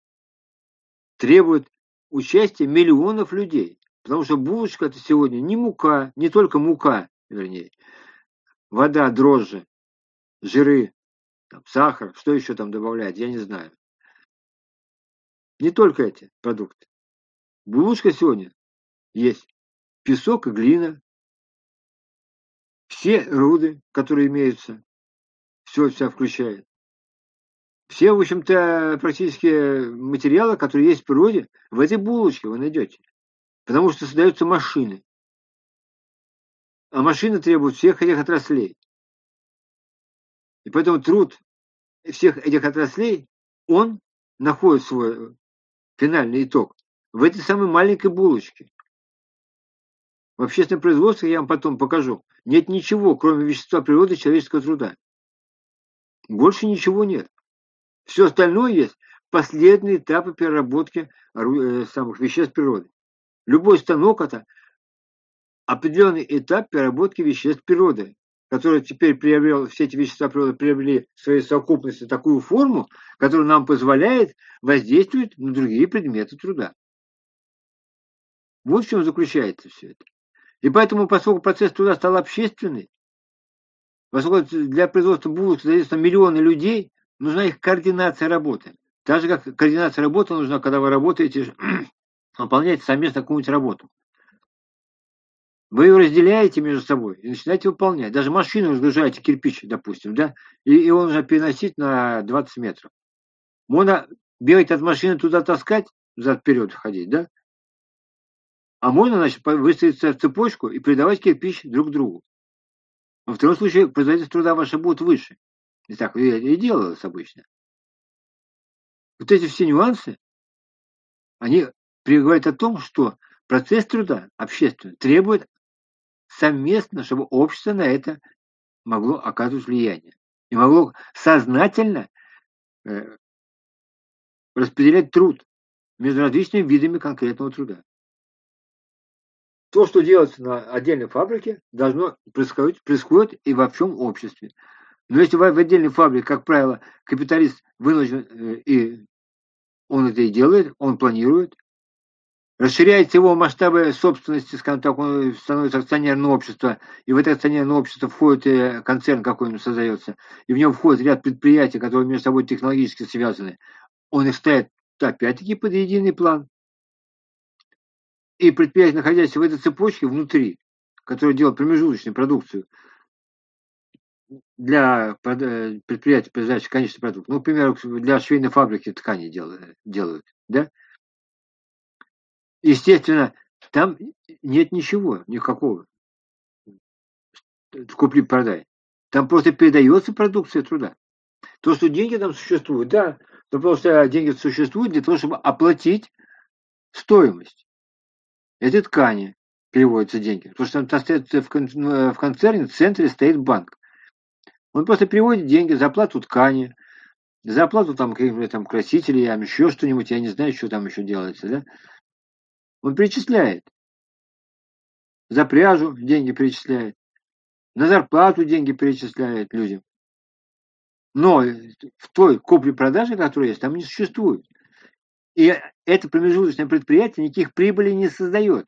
требует участия миллионов людей. Потому что булочка — это сегодня не мука, не только мука, вернее, вода, дрожжи, жиры, там, сахар, что еще там добавляют, я не знаю. Не только эти продукты. Булочка сегодня есть песок и глина, все руды, которые имеются, вся включает. Все, в общем-то, практически материалы, которые есть в природе, в этой булочке вы найдете. Потому что создаются машины. А машины требуют всех этих отраслей. И поэтому труд всех этих отраслей, он находит свой финальный итог в этой самой маленькой булочке. В общественном производстве, я вам потом покажу, нет ничего, кроме вещества природы человеческого труда. Больше ничего нет. Все остальное есть последние этапы переработки самых веществ природы. Любой станок — это определенный этап переработки веществ природы, который теперь все эти вещества природы приобрели в своей совокупности такую форму, которая нам позволяет воздействовать на другие предметы труда. Вот в чем заключается все это. И поэтому, поскольку процесс труда стал общественный, поскольку для производства булок задействованы миллионы людей, нужна их координация работы. Так же, как координация работы нужна, когда вы работаете, выполняете совместно какую-нибудь работу. Вы ее разделяете между собой и начинаете выполнять. Даже машину разгружаете, кирпич, допустим, да, и его нужно переносить на 20 метров. Можно бегать от машины туда таскать, взад-вперед ходить, да? А можно, значит, выстроиться в цепочку и передавать кирпич друг другу. Во втором случае производительность труда ваша будет выше. И так и делалось обычно. Вот эти все нюансы, они говорят о том, что процесс труда общественный требует совместно, чтобы общество на это могло оказывать влияние. И могло сознательно распределять труд между различными видами конкретного труда. То, что делается на отдельной фабрике, должно происходить и во всем обществе. Но если в отдельной фабрике, как правило, капиталист вынужден, и он это и делает, он планирует, расширяется его масштабы собственности, скажем так, он становится акционерное общество, и в это акционерное общество входит концерн какой-нибудь создается, и в него входит ряд предприятий, которые между собой технологически связаны. Он их ставит опять-таки под единый план. И предприятие, находящееся в этой цепочке внутри, которое делает промежуточную продукцию для предприятия, производящего конечный продукт, ну, например, для швейной фабрики ткани делают, да? Естественно, там нет ничего, никакого купли-продай. Там просто передается продукция труда. То, что деньги там существуют, да, но просто деньги существуют для того, чтобы оплатить стоимость этой ткани, переводятся деньги. Потому что там стоит в концерне, в центре стоит банк. Он просто переводит деньги за оплату ткани, за оплату там каких-то там красителей, еще что-нибудь, я не знаю, что там еще делается, да. Он перечисляет. За пряжу деньги перечисляет. На зарплату деньги перечисляет людям. Но в той купле-продаже, которая есть, там не существует. И это промежуточное предприятие никаких прибылей не создает.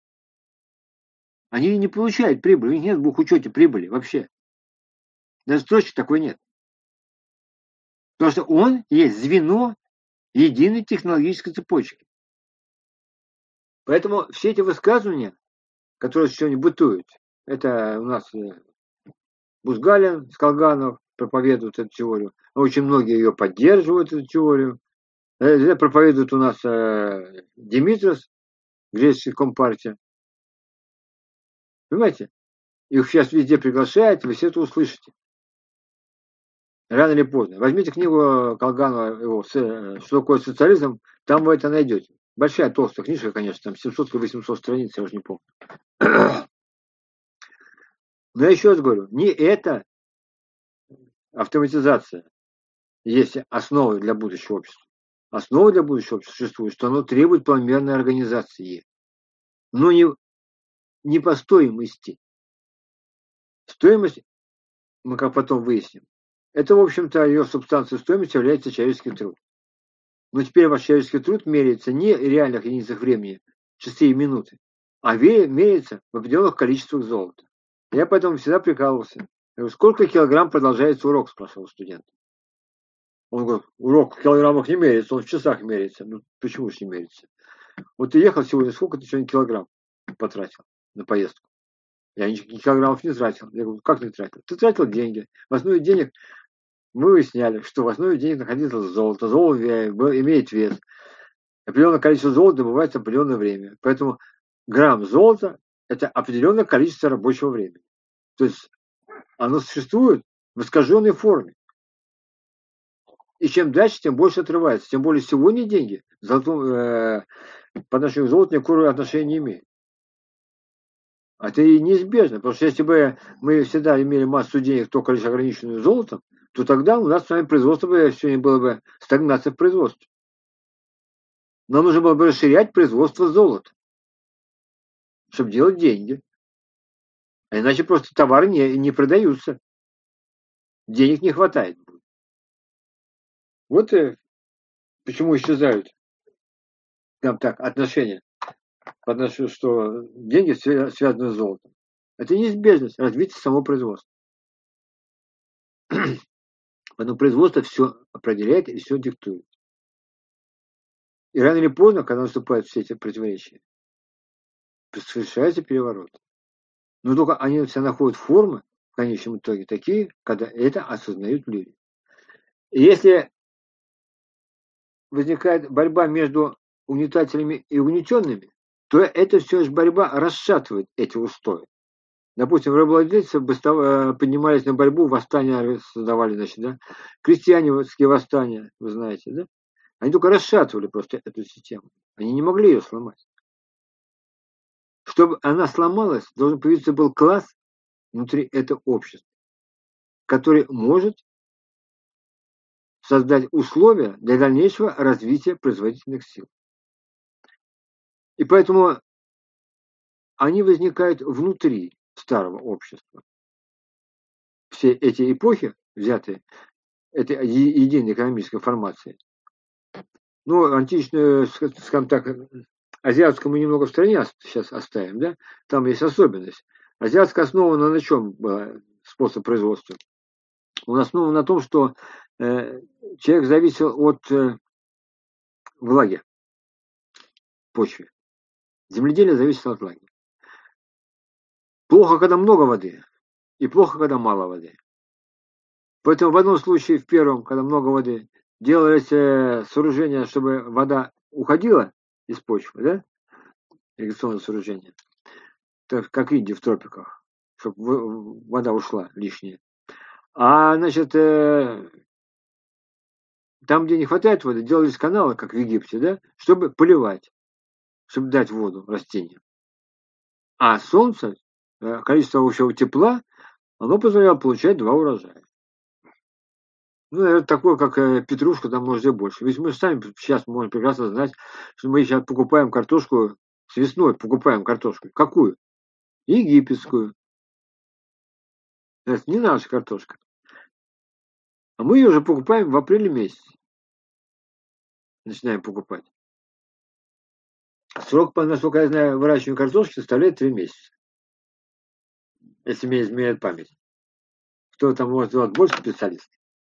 Они не получают прибыль, у них нет в бухучете прибыли вообще. Даже строчки такой нет. Потому что он есть звено единой технологической цепочки. Поэтому все эти высказывания, которые сегодня бытуют, это у нас Бузгалин, Скалганов проповедуют эту теорию. Очень многие ее поддерживают, эту теорию. Это проповедует у нас Димитрос, греческий компартия. Понимаете? Их сейчас везде приглашают, вы все это услышите. Рано или поздно. Возьмите книгу Колганова, его, «Что такое социализм», там вы это найдете. Большая толстая книжка, конечно, там 700-800 страниц, я уже не помню. Но я еще раз говорю, не это автоматизация есть основой для будущего общества. Основой для будущего общества существует, что оно требует планомерной организации. Но не по стоимости. Стоимость, мы как потом выясним, это, в общем-то, ее субстанцией стоимости является человеческий труд. Но теперь ваш человеческий труд меряется не в реальных единицах времени, часы и минуты, а меряется в определенных количествах золота. Я поэтому всегда прикалывался. Я говорю, сколько килограмм продолжается урок, спрашивал студент. Он говорит, урок в килограммах не меряется, он в часах меряется. Ну, почему же не меряется? Вот ты ехал сегодня, сколько ты сегодня килограмм потратил на поездку? Я никаких килограммов не тратил. Я говорю, как не тратил? Ты тратил деньги. В основе денег мы выясняли, что в основе денег находилось золото. Золото имеет вес. Определенное количество золота добывается в определенное время. Поэтому грамм золота – это определенное количество рабочего времени. То есть оно существует в искаженной форме. И чем дальше, тем больше отрывается. Тем более сегодня деньги по отношению к золоту никакого отношения не имеют. Это и неизбежно, потому что если бы мы всегда имели массу денег, только лишь ограниченную золотом, то тогда у нас с вами производство сегодня было бы стагнация в производстве. Нам нужно было бы расширять производство золота, чтобы делать деньги. А иначе просто товары не продаются. Денег не хватает. Вот почему исчезают там так отношения, потому что деньги связаны с золотом. Это неизбежность развития самого производства. Поэтому производство все определяет и все диктует. И рано или поздно, когда наступают все эти противоречия, совершается переворот. Но только они все находят формы, в конечном итоге, такие, когда это осознают люди. И если возникает борьба между угнетателями и угнетенными, то это все же борьба расшатывает эти устои. Допустим, рабовладельцы поднимались на борьбу, восстания создавали, значит, да? Крестьянские восстания, вы знаете, да? Они только расшатывали просто эту систему. Они не могли ее сломать. Чтобы она сломалась, должен появиться был класс внутри этого общества, который может создать условия для дальнейшего развития производительных сил. И поэтому они возникают внутри старого общества. Все эти эпохи, взятые этой единой экономической формацией, ну, античную, скажем так, азиатскую мы немного в стороне сейчас оставим, да? Там есть особенность. Азиатская основана на чем была способ производства? Он основан на том, что человек зависел от влаги почвы. Земледелие зависит от влаги. Плохо, когда много воды, и плохо, когда мало воды. Поэтому в одном случае, в первом, когда много воды, делались сооружения, чтобы вода уходила из почвы, да? Ирригационное сооружение. Так, как в Индии, в тропиках, чтобы вода ушла лишняя. А, значит, там, где не хватает воды, делались каналы, как в Египте, да, чтобы поливать, чтобы дать воду растениям. А солнце, количество общего тепла, оно позволяло получать 2 урожая. Ну, это такое, как петрушка, там может быть больше. Ведь мы сами сейчас можем прекрасно знать, что мы сейчас покупаем картошку, с весной покупаем картошку. Какую? Египетскую. Это не наша картошка. А мы ее уже покупаем в апреле месяце. Начинаем покупать. Срок, насколько я знаю, выращивания картошки составляет 3 месяца. Если мне изменяет память. Кто там может сделать больше, специалист.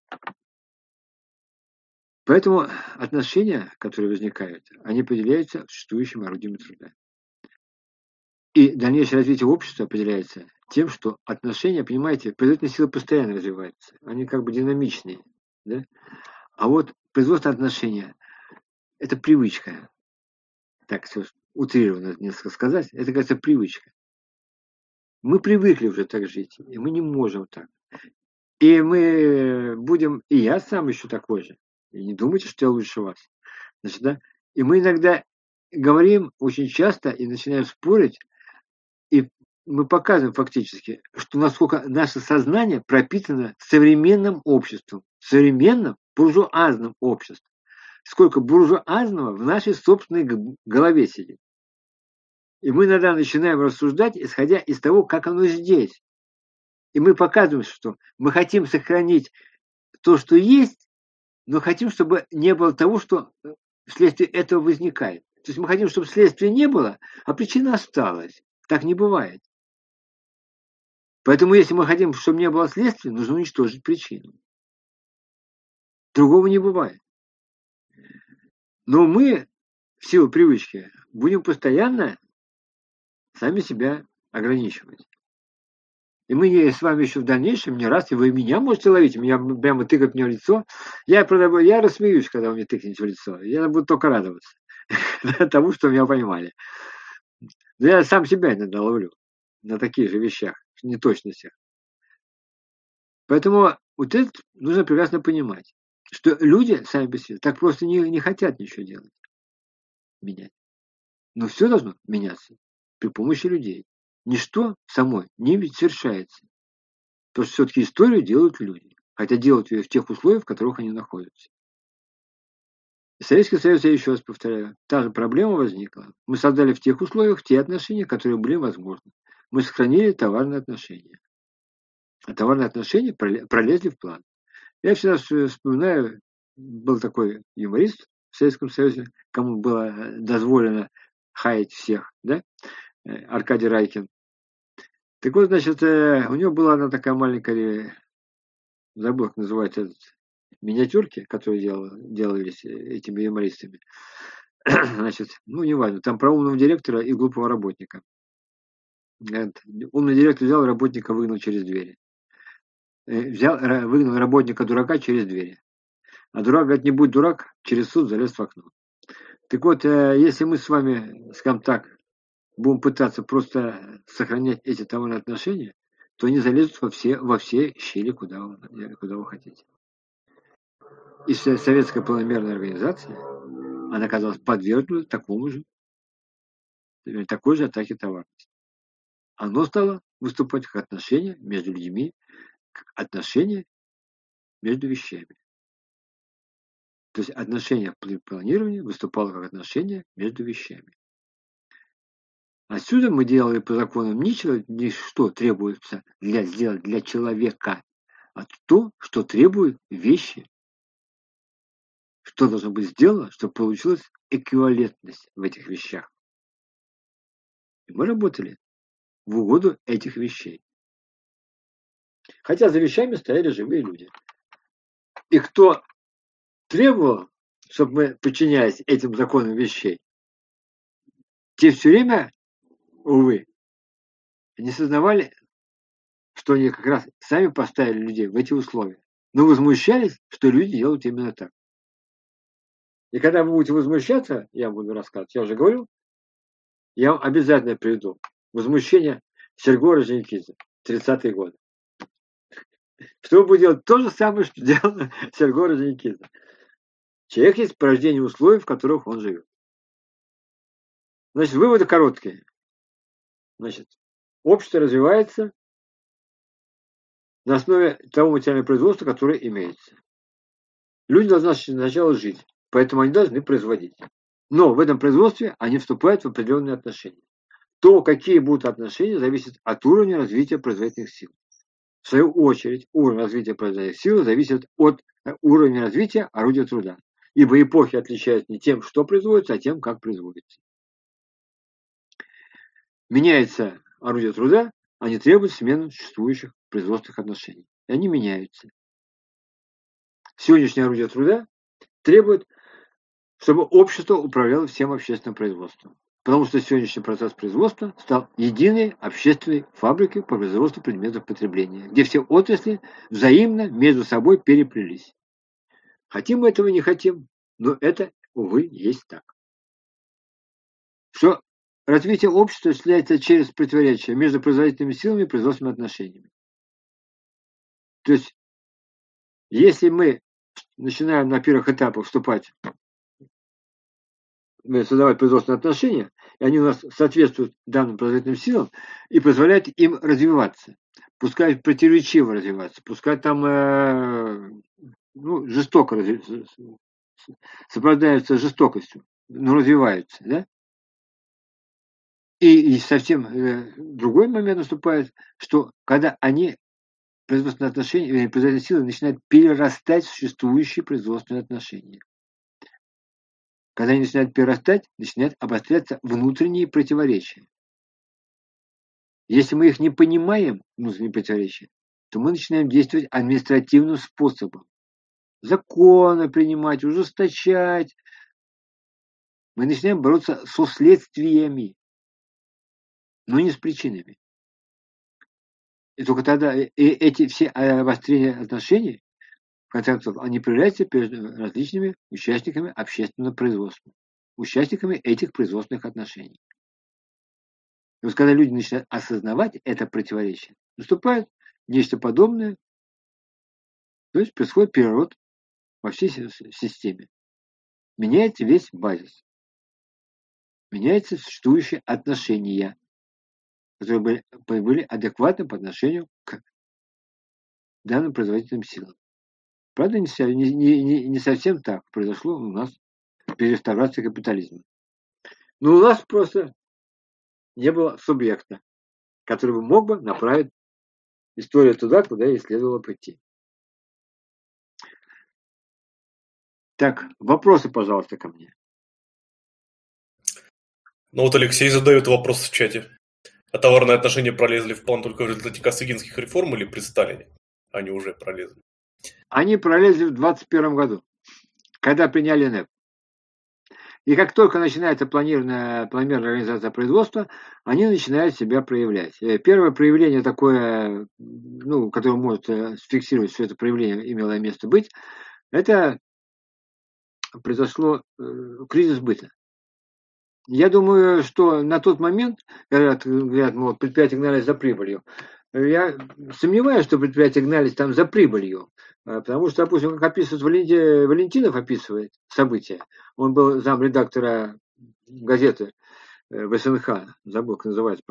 Поэтому отношения, которые возникают, они определяются существующим орудием труда. И дальнейшее развитие общества определяется тем, что отношения, понимаете, производительные силы постоянно развиваются. Они как бы динамичные. Да? А вот производственные отношения – это привычка. Так, все утрированно несколько сказать. Это, кажется, привычка. Мы привыкли уже так жить, и мы не можем так. И мы будем, и я сам еще такой же. И не думайте, что я лучше вас. Значит, да? И мы иногда говорим очень часто и начинаем спорить, и мы показываем фактически, что насколько наше сознание пропитано современным обществом, современным буржуазным обществом. Сколько буржуазного в нашей собственной голове сидит. И мы иногда начинаем рассуждать, исходя из того, как оно здесь. И мы показываем, что мы хотим сохранить то, что есть, но хотим, чтобы не было того, что вследствие этого возникает. То есть мы хотим, чтобы следствия не было, а причина осталась. Так не бывает. Поэтому если мы хотим, чтобы не было следствия, нужно уничтожить причину. Другого не бывает. Но мы, в силу привычки, будем постоянно сами себя ограничивать. И мы с вами еще в дальнейшем не раз, и вы меня можете ловить, меня прямо тыкать мне в лицо. Я рассмеюсь, когда вы мне тыкнете в лицо. Я буду только радоваться тому, что меня поймали. Но я сам себя иногда ловлю на таких же вещах, неточностях. Поэтому вот это нужно прекрасно понимать, что люди сами по себе так просто не хотят ничего делать, менять. Но все должно меняться при помощи людей. Ничто само не совершается. Потому что все-таки историю делают люди. Хотя делают ее в тех условиях, в которых они находятся. И Советский Союз, я еще раз повторяю, та же проблема возникла. Мы создали в тех условиях те отношения, которые были возможны. Мы сохранили товарные отношения. А товарные отношения пролезли в план. Я всегда вспоминаю, был такой юморист в Советском Союзе, кому было дозволено хаять всех, да? Аркадий Райкин. Так вот, значит, у него была одна такая маленькая, забыл, как называется, миниатюрки, которые делались этими юмористами. Значит, ну, неважно, там про умного директора и глупого работника. Умный директор взял работника, выгнал через двери. Выгнал работника дурака через двери. А дурак говорит, не будь дурак, через суд залез в окно. Так вот, если мы с вами, скажем так, будем пытаться просто сохранять эти товарные отношения, то они залезут во все щели, куда вы хотите. И советская планомерная организация, она оказалась подвергнута такой же атаке товарности. Оно стало выступать как отношения между людьми, как отношения между вещами. То есть отношение при планировании выступало как отношение между вещами. Отсюда мы делали по законам не что требуется сделать для человека, а то, что требуют вещи. Что должно быть сделано, чтобы получилась эквивалентность в этих вещах. И мы работали в угоду этих вещей. Хотя за вещами стояли живые люди. И кто требовал, чтобы мы подчинялись этим законам вещей, те все время, увы, не сознавали, что они как раз сами поставили людей в эти условия. Но возмущались, что люди делают именно так. И когда вы будете возмущаться, я буду рассказывать, я уже говорил, я вам обязательно приведу возмущение Серго Орджоникидзе, 30-е годы. Что будет делать то же самое, что делал Серго Орджоникидзе. Человек есть порождение условий, в которых он живет. Значит, выводы короткие. Значит, общество развивается на основе того материального производства, которое имеется. Люди должны сначала жить, поэтому они должны производить. Но в этом производстве они вступают в определенные отношения. То, какие будут отношения, зависит от уровня развития производительных сил. В свою очередь, уровень развития производительных сил зависит от уровня развития орудия труда. Ибо эпохи отличаются не тем, что производится, а тем, как производится. Меняется орудие труда, они требуют смены существующих производственных отношений. И они меняются. Сегодняшнее орудие труда требует, чтобы общество управляло всем общественным производством. Потому что сегодняшний процесс производства стал единой общественной фабрикой по производству предметов потребления, где все отрасли взаимно между собой переплелись. Хотим мы этого, не хотим, но это, увы, есть так. Что развитие общества осуществляется через противоречие между производительными силами и производственными отношениями. То есть, если мы начинаем на первых этапах создавать производственные отношения, и они у нас соответствуют данным производительным силам и позволяют им развиваться. Пускай противоречиво развиваться, пускай там жестоко сопровождаются жестокостью, но развиваются, да? И совсем другой момент наступает, что когда они производственные отношения, производительные силы начинают перерастать в существующие производственные отношения. Когда они начинают перерастать, начинают обостряться внутренние противоречия. Если мы их не понимаем, внутренние противоречия, то мы начинаем действовать административным способом. Законы принимать, ужесточать. Мы начинаем бороться со следствиями, но не с причинами. И только тогда эти все обострения отношений, в конце концов, они проявляются перед различными участниками общественного производства, участниками этих производственных отношений. И вот когда люди начинают осознавать это противоречие, наступает нечто подобное, то есть происходит переворот во всей системе. Меняется весь базис. Меняются существующие отношения, которые были адекватны по отношению к данным производительным силам. Правда, не совсем так произошло у нас при реставрации капитализма. Но у нас просто не было субъекта, который бы мог бы направить историю туда, куда ей следовало пойти. Так, вопросы, пожалуйста, ко мне. Ну вот Алексей задает вопрос в чате. А товарные отношения пролезли в план только в результате косыгинских реформ или при Сталине? Они уже пролезли. Они пролезли в 21 году, когда приняли НЭП. И как только начинается планомерная организация производства, они начинают себя проявлять. Первое проявление такое, которое может сфиксировать, что это проявление имело место быть, это произошло кризис сбыта. Я думаю, что на тот момент, говорят, мол, предприятия гнались за прибылью, я сомневаюсь, что предприятия гнались там за прибылью, потому что, допустим, как описывает Валентинов, описывает события. Он был замредактора газеты ВСНХ, забыл, как называется,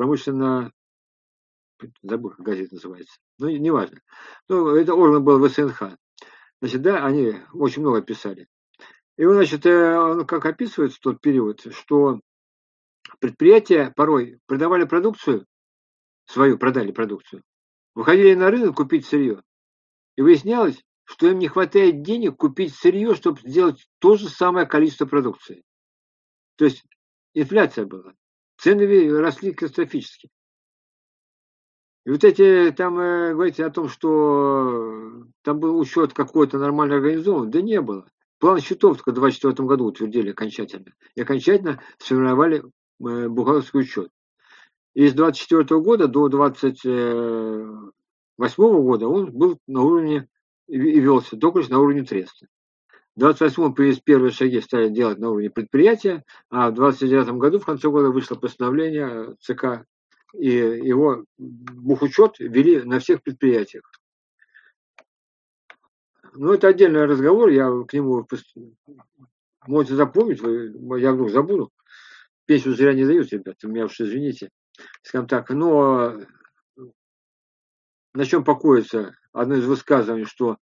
забыл, как газета называется, неважно. Это орган был ВСНХ. Значит, да, они очень много писали. И он, значит, он как описывает в тот период, что предприятия порой продали продукцию, выходили на рынок купить сырье, и выяснялось, что им не хватает денег купить сырье, чтобы сделать то же самое количество продукции. То есть инфляция была, цены росли катастрофически. И вот эти, там говорите о том, что там был учет какой-то нормально организован, да не было. План счетов только в 2024 году утвердили окончательно. И окончательно сформировали бухгалтерский учет. И с 2024 года до 2028 года он был на уровне, и велся только лишь на уровне треста. В 2028 появились первые шаги, стали делать на уровне предприятия, а в 2029 году, в конце года, вышло постановление ЦК, и его бухучет ввели на всех предприятиях. Это отдельный разговор, я к нему можете запомнить, я вдруг забуду. Песню зря не дают, ребята, меня уж извините. Скажем так, но на чем покоится одно из высказываний, что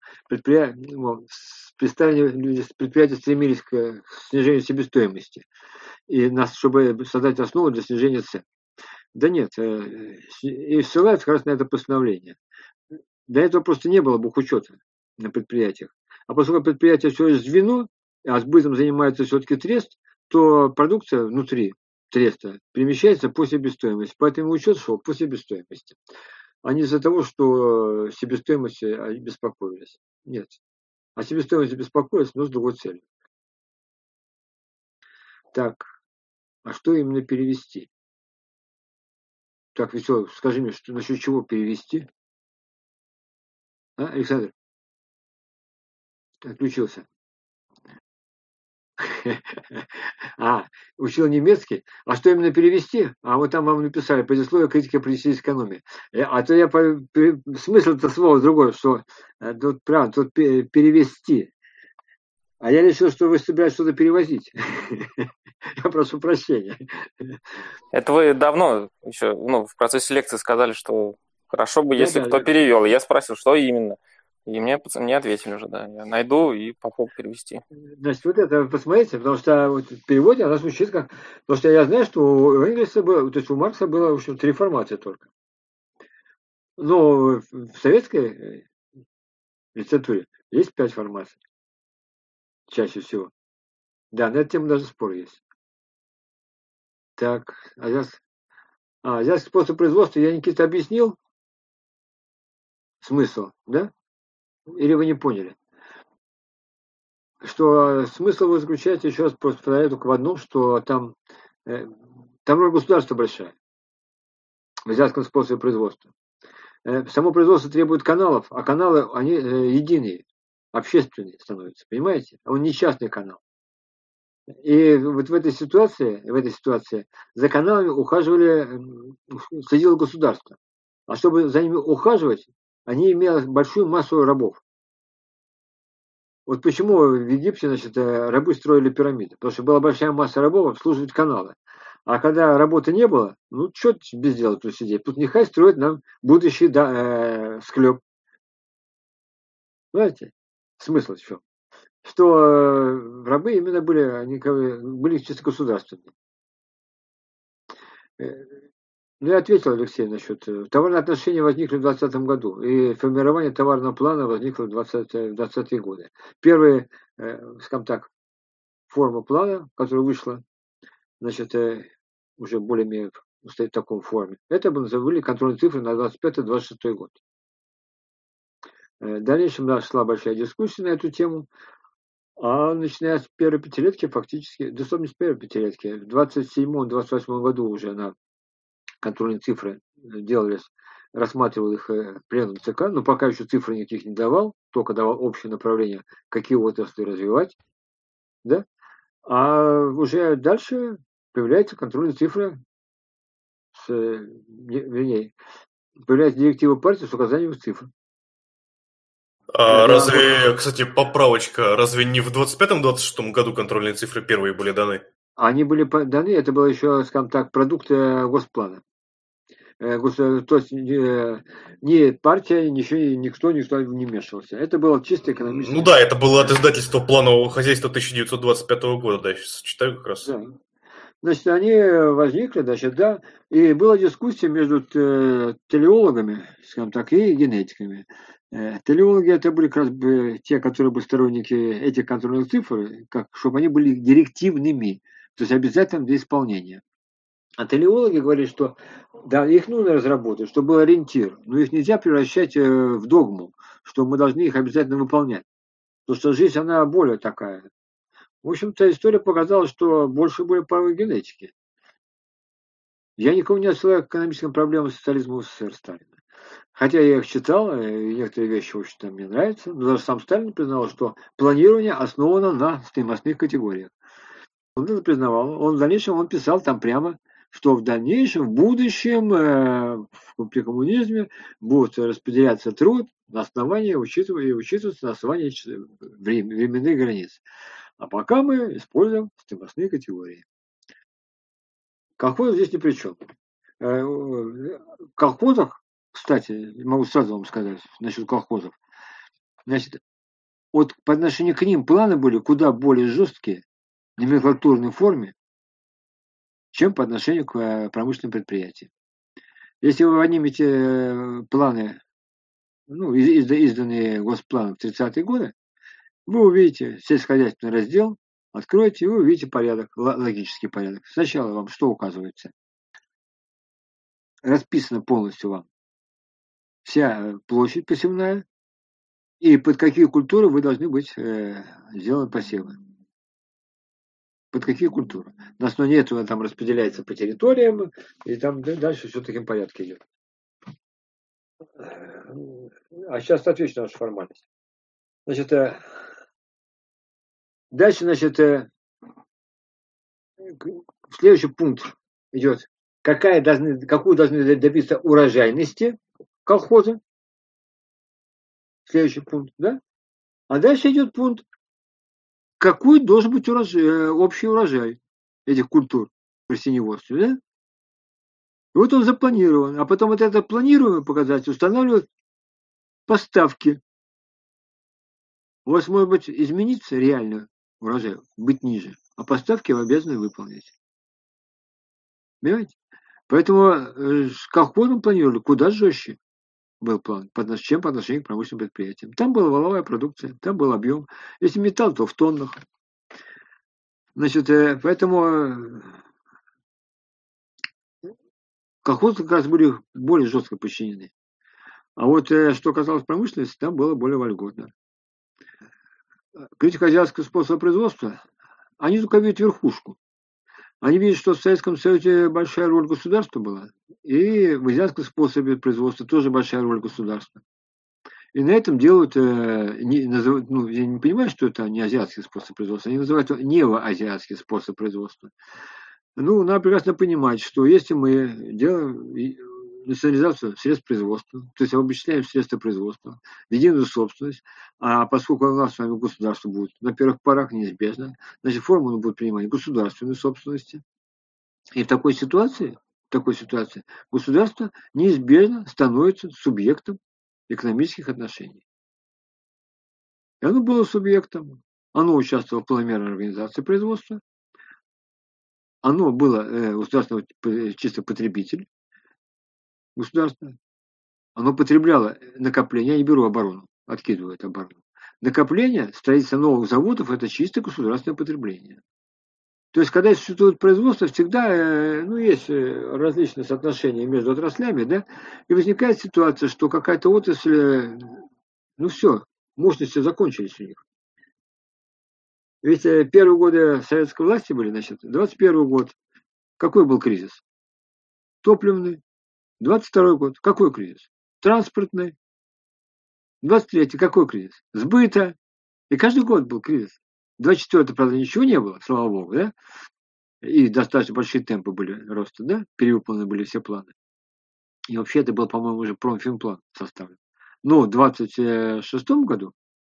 предприятия стремились к снижению себестоимости, и чтобы создать основу для снижения цен. Да нет, и ссылаются как раз на это постановление. До этого просто не было бухучета на предприятиях. А поскольку предприятие всего лишь звено, а сбытом занимается все-таки трест, то продукция внутри треста перемещается по себестоимости. Поэтому учет шел по себестоимости. А не из-за того, что себестоимости беспокоились. Нет. А себестоимости беспокоились, но с другой целью. Так, а что именно перевести? Так, Веселый, скажи мне, что насчет чего перевести? А, Александр? Отключился. Учил немецкий. А что именно перевести? А вот там вам написали предисловие критики политической экономии. А то я смысл это слова другой, что тут перевести. А я решил, что вы собираетесь что-то перевозить. Я прошу прощения. Это вы давно еще, в процессе лекции сказали, что хорошо бы, если кто перевел. Я спросил, что именно. И мне ответили уже, да. Я найду и попробую перевести. Значит, вот это посмотрите, потому что в переводе она звучит как... Потому что я знаю, что у Энгельса было, то есть у Маркса было, в общем, 3 формации только. Но в советской литературе есть 5 формаций. Чаще всего. Да, на эту тему даже спор есть. Так, азиатский способ производства я, Никита, объяснил смысл, да? Или вы не поняли? Что смысл заключается, еще раз повторяю, только в одном, что там роль государства большая в азиатском способе производства. Само производство требует каналов, а каналы, они единые, общественные становятся, понимаете? А он не частный канал. И вот в этой ситуации за каналами следило государство. А чтобы за ними ухаживать, они имели большую массу рабов. Вот почему в Египте, значит, рабы строили пирамиды. Потому что была большая масса рабов обслуживать каналы. А когда работы не было, что без дела тут сидеть? Тут нехай строят нам будущий склеп. Понимаете? Смысл в чем? Что рабы именно были чисто государственные. Я ответил, Алексей, насчет товарные отношения возникли в 2020 году, и формирование товарного плана возникло в 2020-е годы. Первая, скажем так, форма плана, которая вышла, значит, уже более-менее стоит в таком форме, это были контрольные цифры на 25-26 год. В дальнейшем шла большая дискуссия на эту тему. А начиная с первой пятилетки, фактически, да, не с первой пятилетки, в 27-28 году уже на контрольные цифры делались, рассматривал их пленум ЦК, но пока еще цифры никаких не давал, только давал общее направление, какие отрасли развивать, да, а уже дальше появляются контрольные цифры, вернее, появляется директива партии с указанием цифр. Разве, кстати, поправочка, разве не в 25-26 году контрольные цифры первые были даны? Они были даны, это было еще, скажем так, продукт госплана. То есть ни партия, никто не вмешивался. Это было чисто экономическое. Ну да, это было от издательства планового хозяйства 1925 года, да, я сейчас читаю как раз. Да. Значит, они возникли, значит, да, и была дискуссия между телеологами, скажем так, и генетиками. Телеологи это были как раз бы те, которые были сторонники этих контрольных цифр, чтобы они были директивными, то есть обязательно для исполнения. А телеологи говорили, что да, их нужно разработать, чтобы был ориентир, но их нельзя превращать в догму, что мы должны их обязательно выполнять. Потому что жизнь, она более такая. В общем-то, история показала, что больше были правы генетики. Я никого не отсылаю к экономическим проблемам социализма в СССР Сталина. Хотя я их читал, и некоторые вещи, в общем-то, мне нравятся, но даже сам Сталин признал, что планирование основано на стоимостных категориях. Он это признавал. Он в дальнейшем он писал там прямо, что в дальнейшем, в будущем, при коммунизме будет распределяться труд на основании, учитываться на основании временных границ. А пока мы используем стоимостные категории. Колхоз здесь ни при чем. В колхозах, кстати, могу сразу вам сказать насчет колхозов. Значит, вот по отношению к ним планы были куда более жесткие, в номенклатурной форме, чем по отношению к промышленным предприятиям. Если вы поднимете планы, ну, изданные госпланом в 30-е годы, вы увидите сельскохозяйственный раздел, откроете, и вы увидите порядок, логический порядок. Сначала вам что указывается? Расписано полностью вам вся площадь посевная и под какие культуры вы должны быть сделаны посевы. Под какие культуры. На основе этого там распределяется по территориям, и там дальше все в таком порядке идет. А сейчас отвечу на нашу формальность. Значит, дальше, значит, следующий пункт идет. Какую должны добиться урожайности колхоза. Следующий пункт, да? А дальше идет пункт, какой должен быть общий урожай этих культур в растениеводстве, да? И вот он запланирован. А потом вот это планируемый показатель устанавливают поставки. У вас может быть измениться реально урожай, быть ниже, а поставки вы обязаны выполнять. Понимаете? Поэтому с колхозом планировали куда жестче был план, чем по отношению к промышленным предприятиям. Там была валовая продукция, там был объем. Если металл, то в тоннах. Значит, поэтому колхозы как раз были более жестко подчинены. А вот что касалось промышленности, там было более вольготно. Критика азиатского способа производства, они только видят верхушку. Они видят, что в Советском Союзе большая роль государства была, и в азиатском способе производства тоже большая роль государства. И на этом делают, я не понимаю, что это не азиатский способ производства, они называют это неоазиатский способ производства. Ну, надо прекрасно понимать, что если мы делаем национализацию средств производства, то есть обобщаем средства производства, единую собственность, а поскольку у нас с вами государство будет на первых порах неизбежно, значит, формулу будет принимать государственной собственности. И в такой ситуации государство неизбежно становится субъектом экономических отношений. И оно было субъектом, оно участвовало в планомерной организации производства, оно было государственным чисто потребитель, государство, оно потребляло накопление, я не беру оборону, откидываю эту оборону. Накопление, строительство новых заводов – это чисто государственное потребление. То есть, когда существует производство, всегда есть различные соотношения между отраслями, да, и возникает ситуация, что какая-то отрасль, все, мощности закончились у них. Ведь первые годы советской власти были, значит, 21 год. Какой был кризис? Топливный. 22 год. Какой кризис? Транспортный. 23-й. Какой кризис? Сбыта. И каждый год был кризис. 24-й, правда, ничего не было, слава богу, да? И достаточно большие темпы были роста, да? Перевыполнены были все планы. И вообще это был, по-моему, уже промфинплан составлен. Но в 26-м году,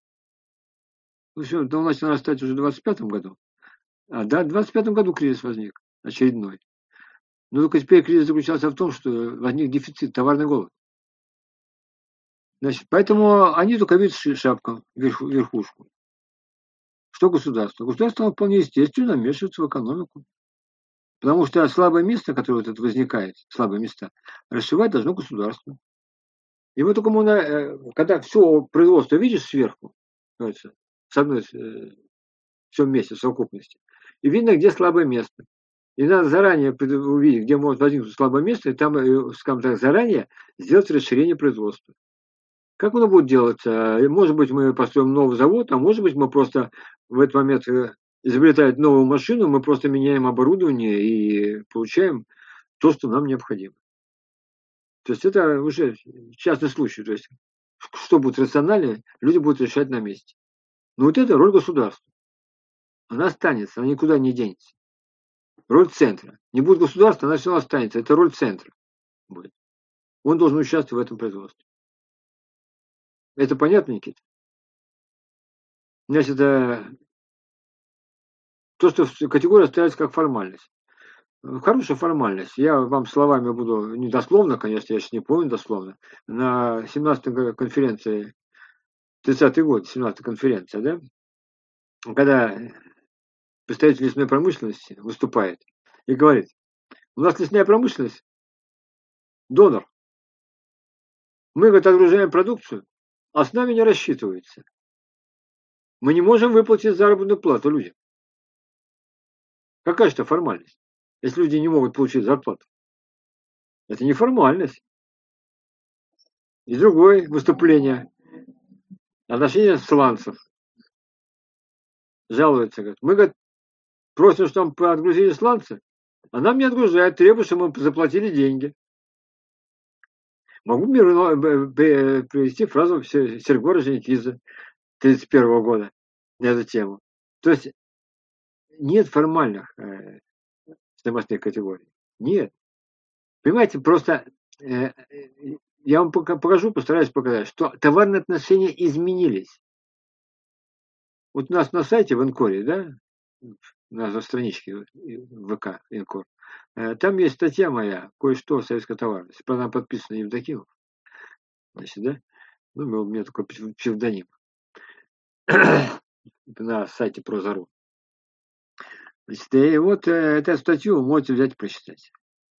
в общем, он начал нарастать уже в 25-м году. А да, в 25-м году кризис возник, очередной. Но только теперь кризис заключался в том, что возник дефицит, товарный голод. Значит, поэтому они только видят шапку, верхушку. Что государство? Государство вполне естественно вмешивается в экономику. Потому что слабое место, которое вот это возникает, слабые места, расшивать должно государство. И вот только когда все производство видишь сверху, с одной все вместе, в совокупности, и видно, где слабое место. И надо заранее увидеть, где может возникнуть слабое место, и там, скажем так, заранее сделать расширение производства. Как оно будет делаться? Может быть, мы построим новый завод, а может быть, мы просто в этот момент изобретаем новую машину, мы просто меняем оборудование и получаем то, что нам необходимо. То есть это уже частный случай. То есть что будет рационально, люди будут решать на месте. Но вот это роль государства. Она останется, она никуда не денется. Роль центра. Не будет государства, она все равно останется. Это роль центра будет. Он должен участвовать в этом производстве. Это понятно, Никита? Значит, то, что категория ставится как формальность. Хорошая формальность. Я вам словами буду, не дословно, конечно, я сейчас не помню дословно. На 17-й конференции, 30-й год, 17-я конференция, да? Когда представитель лесной промышленности выступает и говорит, у нас лесная промышленность, донор. Мы, говорит, отгружаем продукцию, а с нами не рассчитывается. Мы не можем выплатить заработную плату людям. Какая же это формальность, если люди не могут получить зарплату? Это не формальность. И другое выступление. Отношение сланцев. Жалуются, говорят, мы, говорит, просим, чтобы отгрузили сланцы, а нам не отгружают, требуют, чтобы мы заплатили деньги. Могу привести фразу Серго Орджоникидзе 1931 года на эту тему. То есть нет формальных стоимостных категорий. Нет. Понимаете, просто я вам покажу, постараюсь показать, что товарные отношения изменились. Вот у нас на сайте в Инкоре, да, на страничке ВК Инкор, там есть статья моя, кое-что о советской товарности. Правда, она подписана Евдокимов. Значит, да? Ну, у меня такой псевдоним на сайте Прозору. Значит, и вот эту статью вы можете взять и прочитать.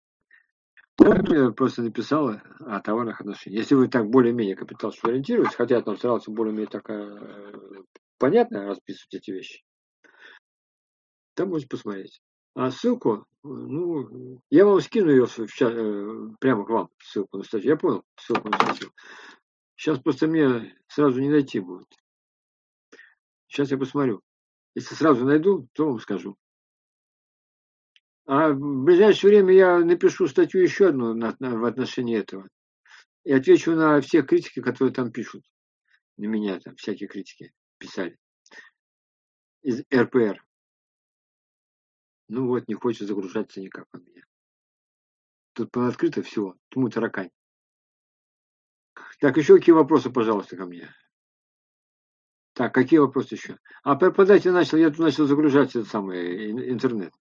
Я просто написал о товарных отношениях. Если вы так более-менее капитал что ориентируетесь, хотя я там старался более-менее так понятно расписывать эти вещи, там можете посмотреть. А ссылку, ну, я вам скину ее прямо к вам, ссылку на статью. Я понял, ссылку на статью. Сейчас просто мне сразу не найти будет. Сейчас я посмотрю. Если сразу найду, то вам скажу. А в ближайшее время я напишу статью еще одну в отношении этого. И отвечу на все критики, которые там пишут. На меня там всякие критики писали. Из РПР. Ну вот, не хочет загружаться никак у меня. Тут открыто все. Тьму таракань. Так, еще какие вопросы, пожалуйста, ко мне? Так, какие вопросы еще? А подайте я тут начал загружать этот самый интернет.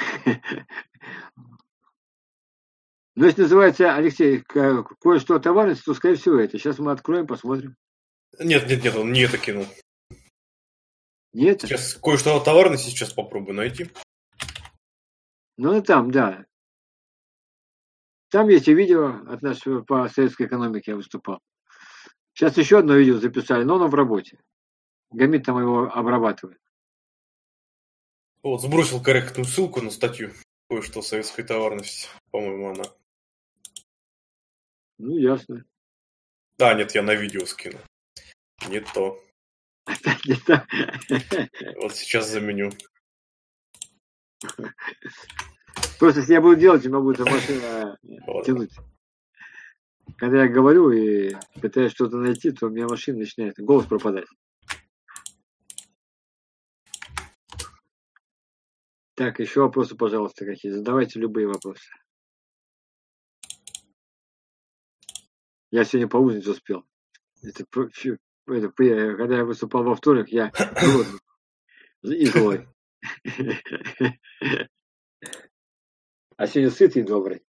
Но если называется, Алексей, кое-что о товарности, то, скорее всего, это. Сейчас мы откроем, посмотрим. Нет, он не это кинул. Нет? Сейчас кое-что о товарности сейчас попробую найти. Ну, там, да. Там есть и видео от нашего по советской экономике я выступал. Сейчас еще одно видео записали, но оно в работе. Гамит там его обрабатывает. Вот, сбросил корректную ссылку на статью. Кое-что о советской товарности. По-моему, она. Ну, ясно. Да, нет, я на видео скинул. Не то. Опять не так. Вот сейчас заменю. Просто если я буду делать, у меня будет машина тянуть. Когда я говорю и пытаюсь что-то найти, то у меня машина начинает голос пропадать. Так, еще вопросы, пожалуйста, какие. Задавайте любые вопросы. Я сегодня поужинать успел. Когда я выступал во вторник, я голодный и злой. А сегодня сытый и добрый.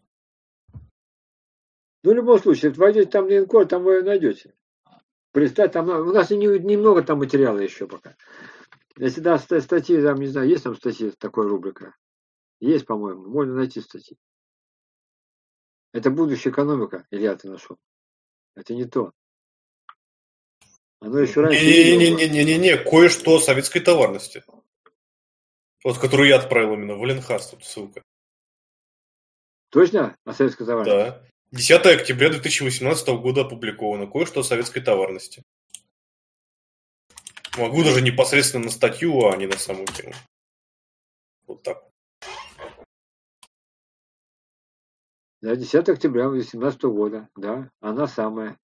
Ну, в любом случае, если войдете там на линкор, там вы ее найдете. Представь, там у нас немного там материала еще пока. Если да, статьи, там, не знаю, есть там статьи, такой рубрика? Есть, по-моему, можно найти статьи. Это будущая экономика, Илья, ты нашел. Это не то. Оно еще раньше... Не-не-не, кое-что о советской товарности. Вот, которую я отправил именно в Ленхас, тут ссылка. Точно? О советской товарности? Да. 10 октября 2018 года опубликовано кое-что о советской товарности. Могу даже непосредственно на статью, а не на саму тему. Вот так. Да, 10 октября 2018 года, да, она самая.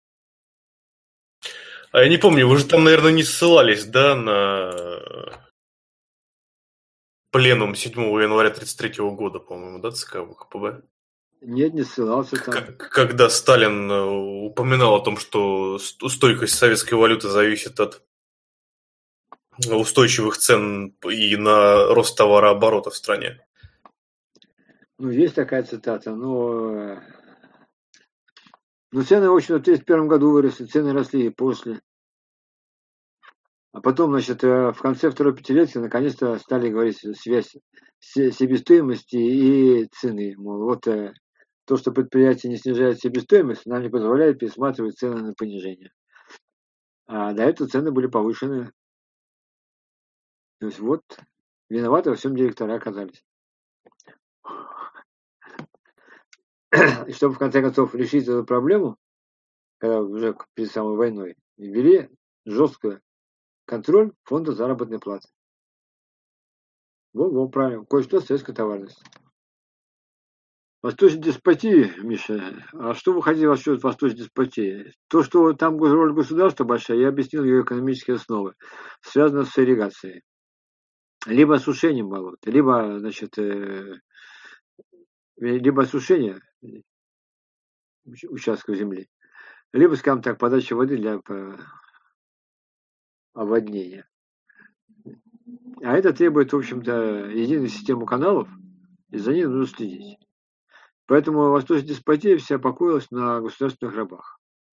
А я не помню, вы же там, наверное, не ссылались, да, на пленум 7 января 1933 года, по-моему, да, ЦК ВКПБ? Нет, не ссылался там. Когда Сталин упоминал о том, что устойкость советской валюты зависит от устойчивых цен и на рост товарооборота в стране. Ну, есть такая цитата, но цены, в общем, в 1931 году выросли, цены росли и после. А потом, значит, в конце второй пятилетки наконец-то стали говорить связь себестоимости и цены. Мол, вот то, что предприятие не снижает себестоимость, нам не позволяет пересматривать цены на понижение. А до этого цены были повышены. То есть вот виноваты во всем директора оказались. И чтобы в конце концов решить эту проблему, когда уже перед самой войной, ввели жесткий контроль фонда заработной платы. Вот, правильно. Кое-что советской товарности. Восточной деспотии, Миша. А что вы хотите насчет восточной деспотии? То, что там роль государства большая, я объяснил ее экономические основы. Связано с ирригацией. Либо осушением болот, либо, значит, либо осушение участков земли, либо, скажем так, подача воды для оводнения. А это требует, в общем-то, единую систему каналов, и за ней нужно следить. Поэтому восточная деспотия вся покоилась на государственных рабах.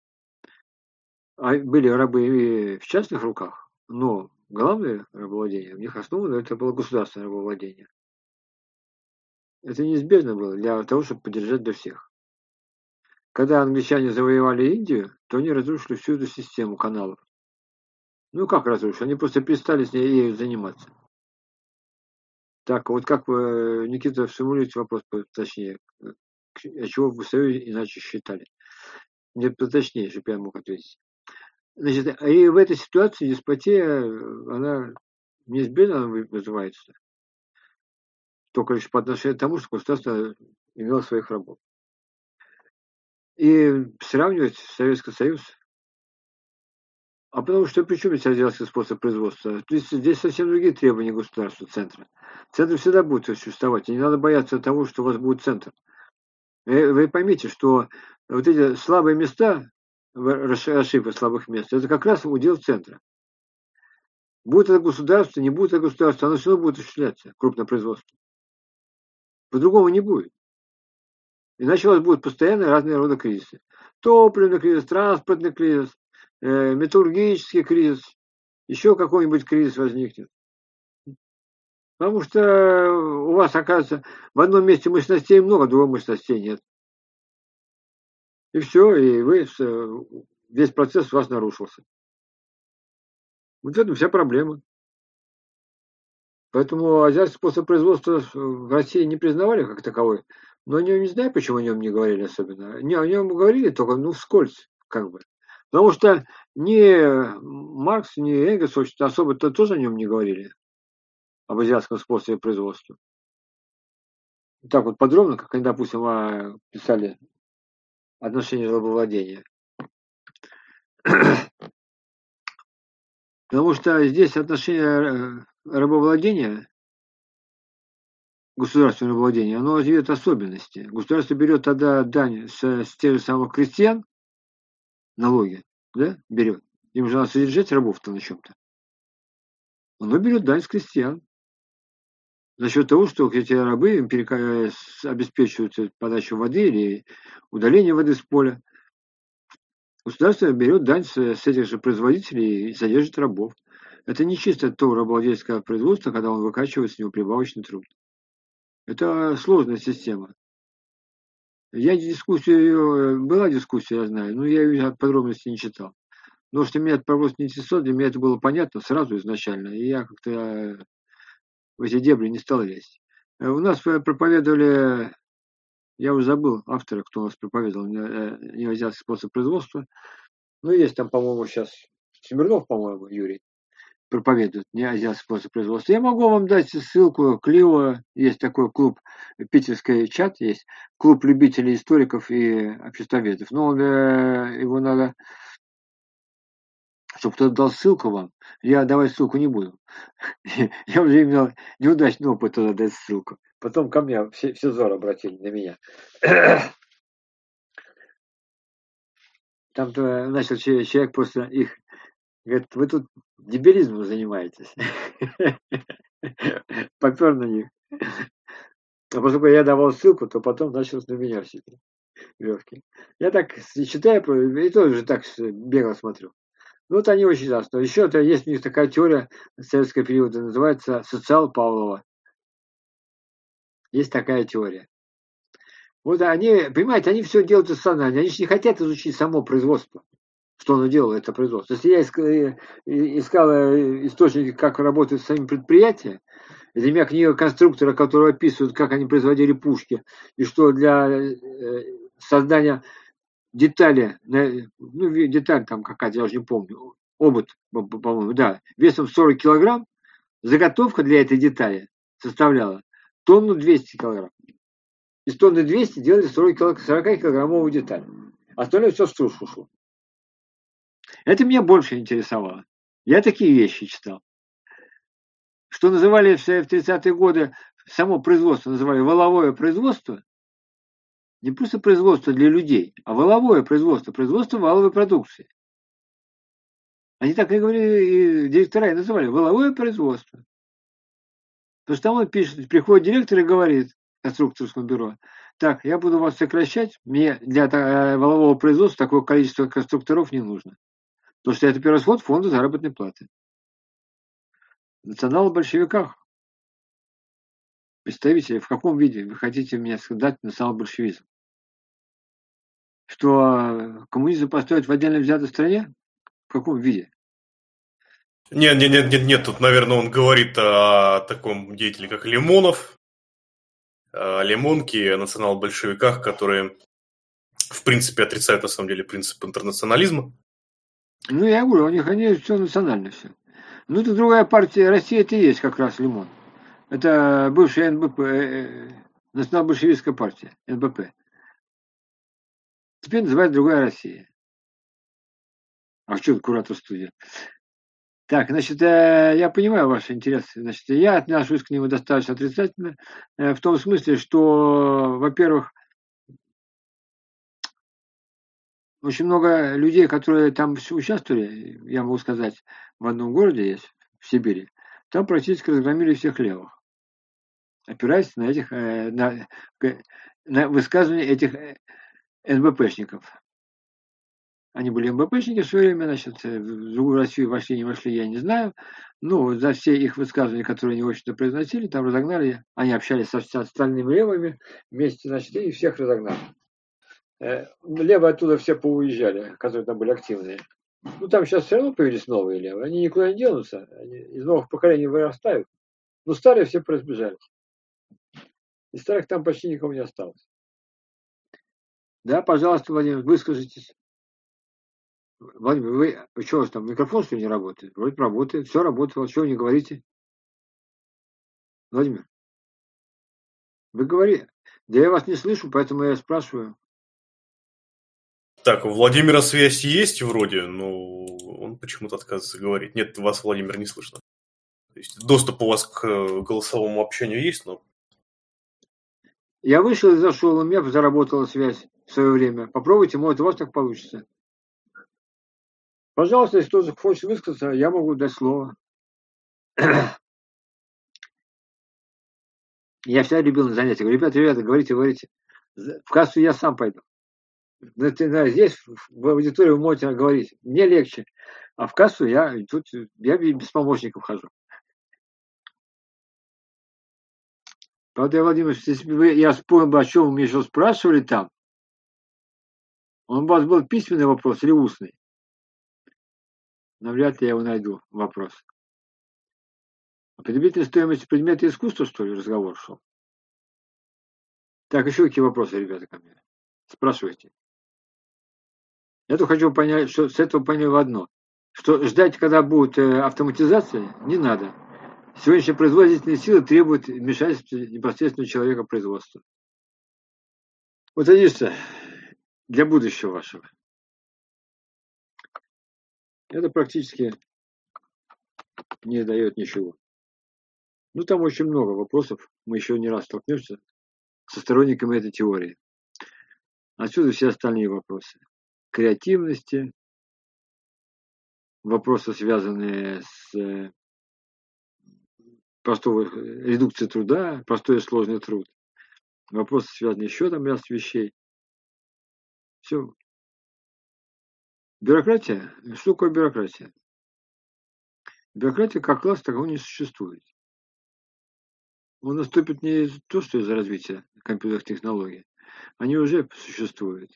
А были рабы и в частных руках, но главное рабовладение, у них основано, это было государственное рабовладение. Это неизбежно было для того, чтобы поддержать для всех. Когда англичане завоевали Индию, то они разрушили всю эту систему каналов. Ну как разрушили? Они просто перестали с ней ею заниматься. Так, вот как вы, Никита, сформулируйте вопрос точнее. А чего вы в Союзе иначе считали? Мне поточнее, чтобы я мог ответить. Значит, и в этой ситуации деспотия, она неизбежно вызывается. Только лишь по отношению к тому, что государство имело своих рабов. И сравнивать Советский Союз. А потому что при чем здесь азиатский способ производства? То есть здесь совсем другие требования государства, центра. Центр всегда будет существовать. И не надо бояться того, что у вас будет центр. Вы поймите, что вот эти слабые места, ошибка слабых мест, это как раз удел центра. Будет это государство, не будет это государство, оно все равно будет осуществляться, крупное производство. По-другому не будет. Иначе у вас будут постоянно разные рода кризисы. Топливный кризис, транспортный кризис, металлургический кризис, еще какой-нибудь кризис возникнет. Потому что у вас, оказывается, в одном месте мощностей много, в другом мощностей нет. И все, и весь процесс у вас нарушился. Вот это вся проблема. Поэтому азиатский способ производства в России не признавали как таковой. Но о нем не знаю, почему о нем не говорили особенно. О нем говорили только, вскользь, как бы. Потому что ни Маркс, ни Энгельс особо-то тоже о нем не говорили, об азиатском способе производства. Так вот подробно, как они, допустим, писали отношения рабовладения. Потому что здесь отношение рабовладения, государственное владение, оно имеет особенности. Государство берет тогда дань с тех же самых крестьян, налоги, да, берет. Им же надо содержать рабов-то на чем-то. Оно берет дань с крестьян. За счет того, что эти рабы им обеспечивают подачу воды или удаление воды с поля. Государство берет дань с этих же производителей и содержит рабов. Это не чисто то рабовладельческое производство, когда он выкачивает с него прибавочный труд. Это сложная система. Была дискуссия, я знаю, но я ее подробности не читал. Но что меня это просто не интересовало, для меня это было понятно сразу изначально, и я как-то в эти дебри не стал лезть. У нас проповедовали, я уже забыл автора, кто у нас проповедовал неазиатский способ производства. Ну, есть там, по-моему, сейчас Смирнов, по-моему, Юрий, проповедует неазиатский способ производства. Я могу вам дать ссылку, Клио, есть такой клуб, питерский чат есть, клуб любителей историков и обществоведов. Но его надо, чтобы кто-то дал ссылку вам. Я давать ссылку не буду. Я уже имел неудачный опыт туда дать ссылку. Потом ко мне все взор обратили на меня. Там-то начал человек просто их, говорит, вы тут дебилизмом занимаетесь. Попер на них. А поскольку я давал ссылку, то потом началось на меня все эти веревки. Я так читаю, и тоже так бегло смотрю. Ну, вот они очень ясно. Еще это есть у них такая теория советского периода, называется социал Павлова. Есть такая теория. Вот они, понимаете, они все делают из сознания. Они же не хотят изучить само производство, что оно делало, это производство. Если я искал источники, как работают сами предприятия, для меня книга конструктора, который описывает, как они производили пушки, и что для создания детали, ну, деталь там какая-то, я уже не помню, обод, по-моему, да, весом 40 килограмм, заготовка для этой детали составляла тонну 200 килограмм. Из тонны 200 делали 40-килограммовую деталь. Остальное все в стружку ушло. Это меня больше интересовало. Я такие вещи читал. Что называли в 30-е годы, само производство называли валовое производство. Не просто производство для людей, а валовое производство, производство валовой продукции. Они так и говорили, и директора и называли валовое производство. Потому что там он пишет, приходит директор и говорит конструкторскому бюро, так, я буду вас сокращать, мне для валового производства такое количество конструкторов не нужно. Потому что это перерасход фонда заработной платы. В национал-большевиках представители, в каком виде вы хотите мне сказать национал-большевизм? Что коммунизм построить в отдельно взятой стране? В каком виде? Нет, тут, наверное, он говорит о таком деятеле, как Лимонов, о Лимонке, о национал-большевиках, которые, в принципе, отрицают, на самом деле, принцип интернационализма. Ну, я говорю, у них они все национально все. Ну, это другая партия, Россия это и есть как раз Лимон. Это бывшая НБП, национал-большевистская партия, НБП. Теперь называется другая Россия. А в чем куратор студия? Так, значит, я понимаю ваши интересы. Значит, я отношусь к нему достаточно отрицательно, в том смысле, что, во-первых, очень много людей, которые там участвовали, я могу сказать, в одном городе есть, в Сибири, там практически разгромили всех левых, опираясь на этих, на высказывания этих НБПшников. Они были МБПшники в свое время, значит, в другую Россию вошли, не вошли, я не знаю. Ну, за все их высказывания, которые они, в общем-то, произносили, там разогнали, они общались со остальными левыми вместе, значит, и всех разогнали. Левые оттуда все поуезжали, которые там были активные. Ну, там сейчас все равно появились новые левые, они никуда не денутся, они из новых поколений вырастают. Но старые все поразбежались. Из старых там почти никого не осталось. Да, пожалуйста, Владимир, выскажитесь. Владимир, вы что у вас там, микрофон что ли не работает? Вроде работает, все работало, что вы не говорите? Владимир, вы говорите. Да я вас не слышу, поэтому я спрашиваю. Так, у Владимира связь есть вроде, но он почему-то отказывается говорить. Нет, вас, Владимир, не слышно. То есть доступ у вас к голосовому общению есть, но... Я вышел и зашел, у меня заработала связь в свое время. Попробуйте, может, у вас так получится. Пожалуйста, если кто-то хочет высказаться, я могу дать слово. Я всегда любил на занятия. Говорю, ребята, говорите. В кассу я сам пойду. Здесь, в аудитории, вы можете говорить. Мне легче. А в кассу я без помощников хожу. Правда, Владимир, если бы я вспомнил бы, о чем вы меня еще спрашивали там, он у вас был письменный вопрос или устный? Навряд ли я его найду, вопрос. О потребительной стоимости предмета искусства, что ли, разговор шел? Так, еще какие вопросы, ребята, ко мне? Спрашивайте. Я тут хочу понять, что с этого понял одно. Что ждать, когда будет автоматизация, не надо. Сегодняшние производительные силы требуют вмешательства непосредственно человека производства. Вот единственное, для будущего вашего. Это практически не дает ничего. Ну, там очень много вопросов. Мы еще не раз столкнемся со сторонниками этой теории. Отсюда все остальные вопросы. Креативности, вопросы, связанные с простой редукцией труда, простой и сложный труд. Вопросы, связанные еще там ряд вещей. Все. Бюрократия. Что такое бюрократия? Бюрократия как класс такого не существует. Он наступит не то, что из-за развития компьютерных технологий. Они уже существуют.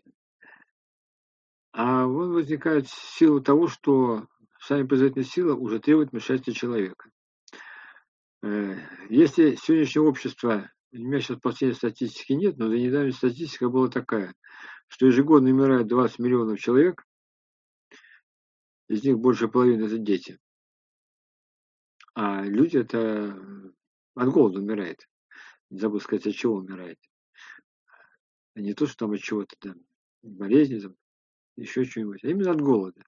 А он возникает в силу того, что сами производительные силы уже требуют вмешательства человека. Если сегодняшнее общество, у меня сейчас последней статистики нет, но до недавней статистика была такая, что ежегодно умирает 20 миллионов человек, из них больше половины это дети. А люди это от голода умирает. Не забыл сказать, от чего умирает. А не то, что там от чего-то там, болезни, там, еще чего-нибудь, а именно от голода.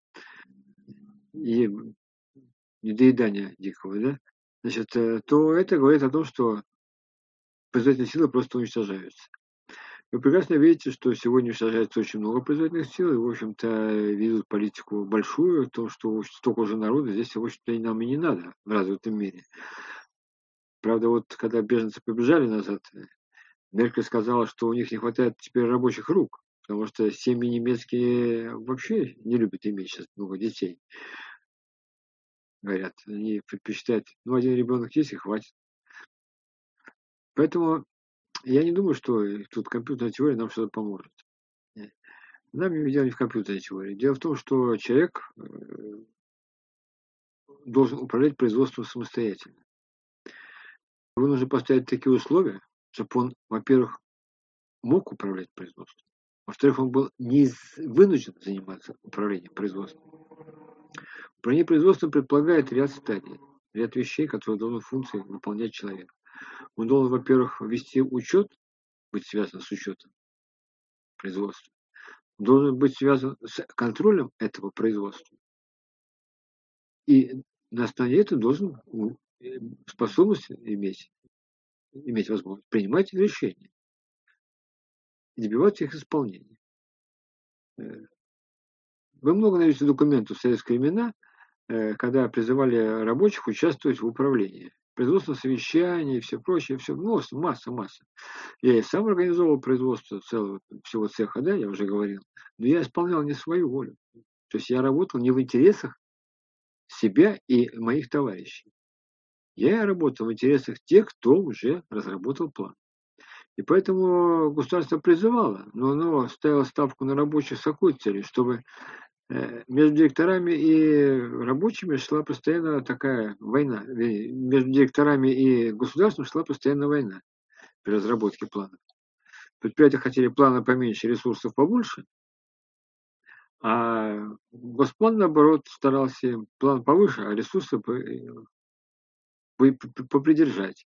И недоедания дикого, да? Значит, то это говорит о том, что производительные силы просто уничтожаются. Вы прекрасно видите, что сегодня уничтожается очень много производительных сил, и, в общем-то, ведут политику большую, то, что столько уже народа, здесь, в общем-то, нам и не надо в развитом мире. Правда, вот когда беженцы побежали назад, Меркель сказала, что у них не хватает теперь рабочих рук, потому что семьи немецкие вообще не любят иметь сейчас много детей. Говорят, они предпочитают, один ребенок есть и хватит. Поэтому я не думаю, что тут компьютерная теория нам что-то поможет. Нам дело не в компьютерной теории. Дело в том, что человек должен управлять производством самостоятельно. Ему нужно поставить такие условия, чтобы он, во-первых, мог управлять производством, во-вторых, он был не вынужден заниматься управлением производством. Управление производством предполагает ряд стадий, ряд вещей, которые должен функции выполнять человек. Он должен, во-первых, вести учет, быть связан с учетом производства. Он должен быть связан с контролем этого производства. И на основе этого должен способность иметь возможность принимать решения и добиваться их исполнения. Вы много найдете документов в советские времена, когда призывали рабочих участвовать в управлении. Производство совещаний и все прочее, все, масса. Я и сам организовал производство всего цеха, да, я уже говорил, но я исполнял не свою волю. То есть я работал не в интересах себя и моих товарищей. Я работал в интересах тех, кто уже разработал план. И поэтому государство призывало, но оно ставило ставку на рабочих с какой целью, чтобы между директорами и рабочими шла постоянно такая война. Между директорами и государством шла постоянно война при разработке планов. Предприятия хотели плана поменьше, ресурсов побольше, А Госплан, наоборот, старался план повыше, а ресурсы попридержать.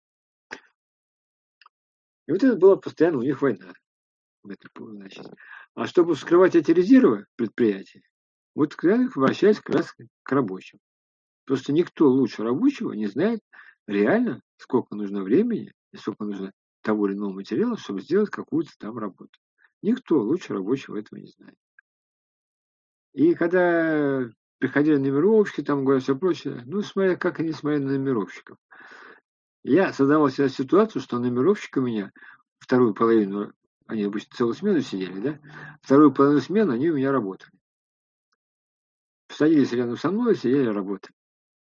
И вот это была постоянно у них война. Значит. А чтобы скрывать эти резервы предприятия, вот обращаясь как раз к рабочим. Просто никто лучше рабочего не знает реально, сколько нужно времени и сколько нужно того или иного материала, чтобы сделать какую-то там работу. Никто лучше рабочего этого не знает. И когда приходили номеровщики, там говорят все прочее, ну, смотря как они смотрели на номеровщиков. Я создавал себе ситуацию, что номеровщики у меня вторую половину, они обычно целую смену сидели, да? Вторую половину смены они у меня работали. Садились рядом со мной, сидели, работали.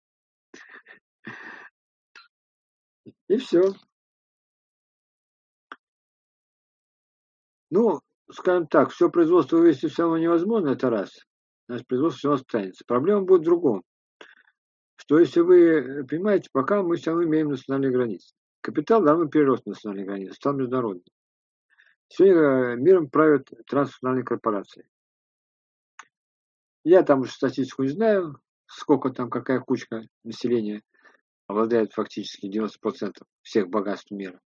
И все. Ну, скажем так, все производство вывести все равно невозможно, это раз. Значит, производство все равно останется. Проблема будет в другом. Что если вы понимаете, пока мы все равно имеем национальные границы. Капитал давно перерос национальные границы, стал международным. Сегодня миром правят транснациональные корпорации. Я там уже статистику не знаю, сколько там, какая кучка населения обладает фактически 90% всех богатств мира.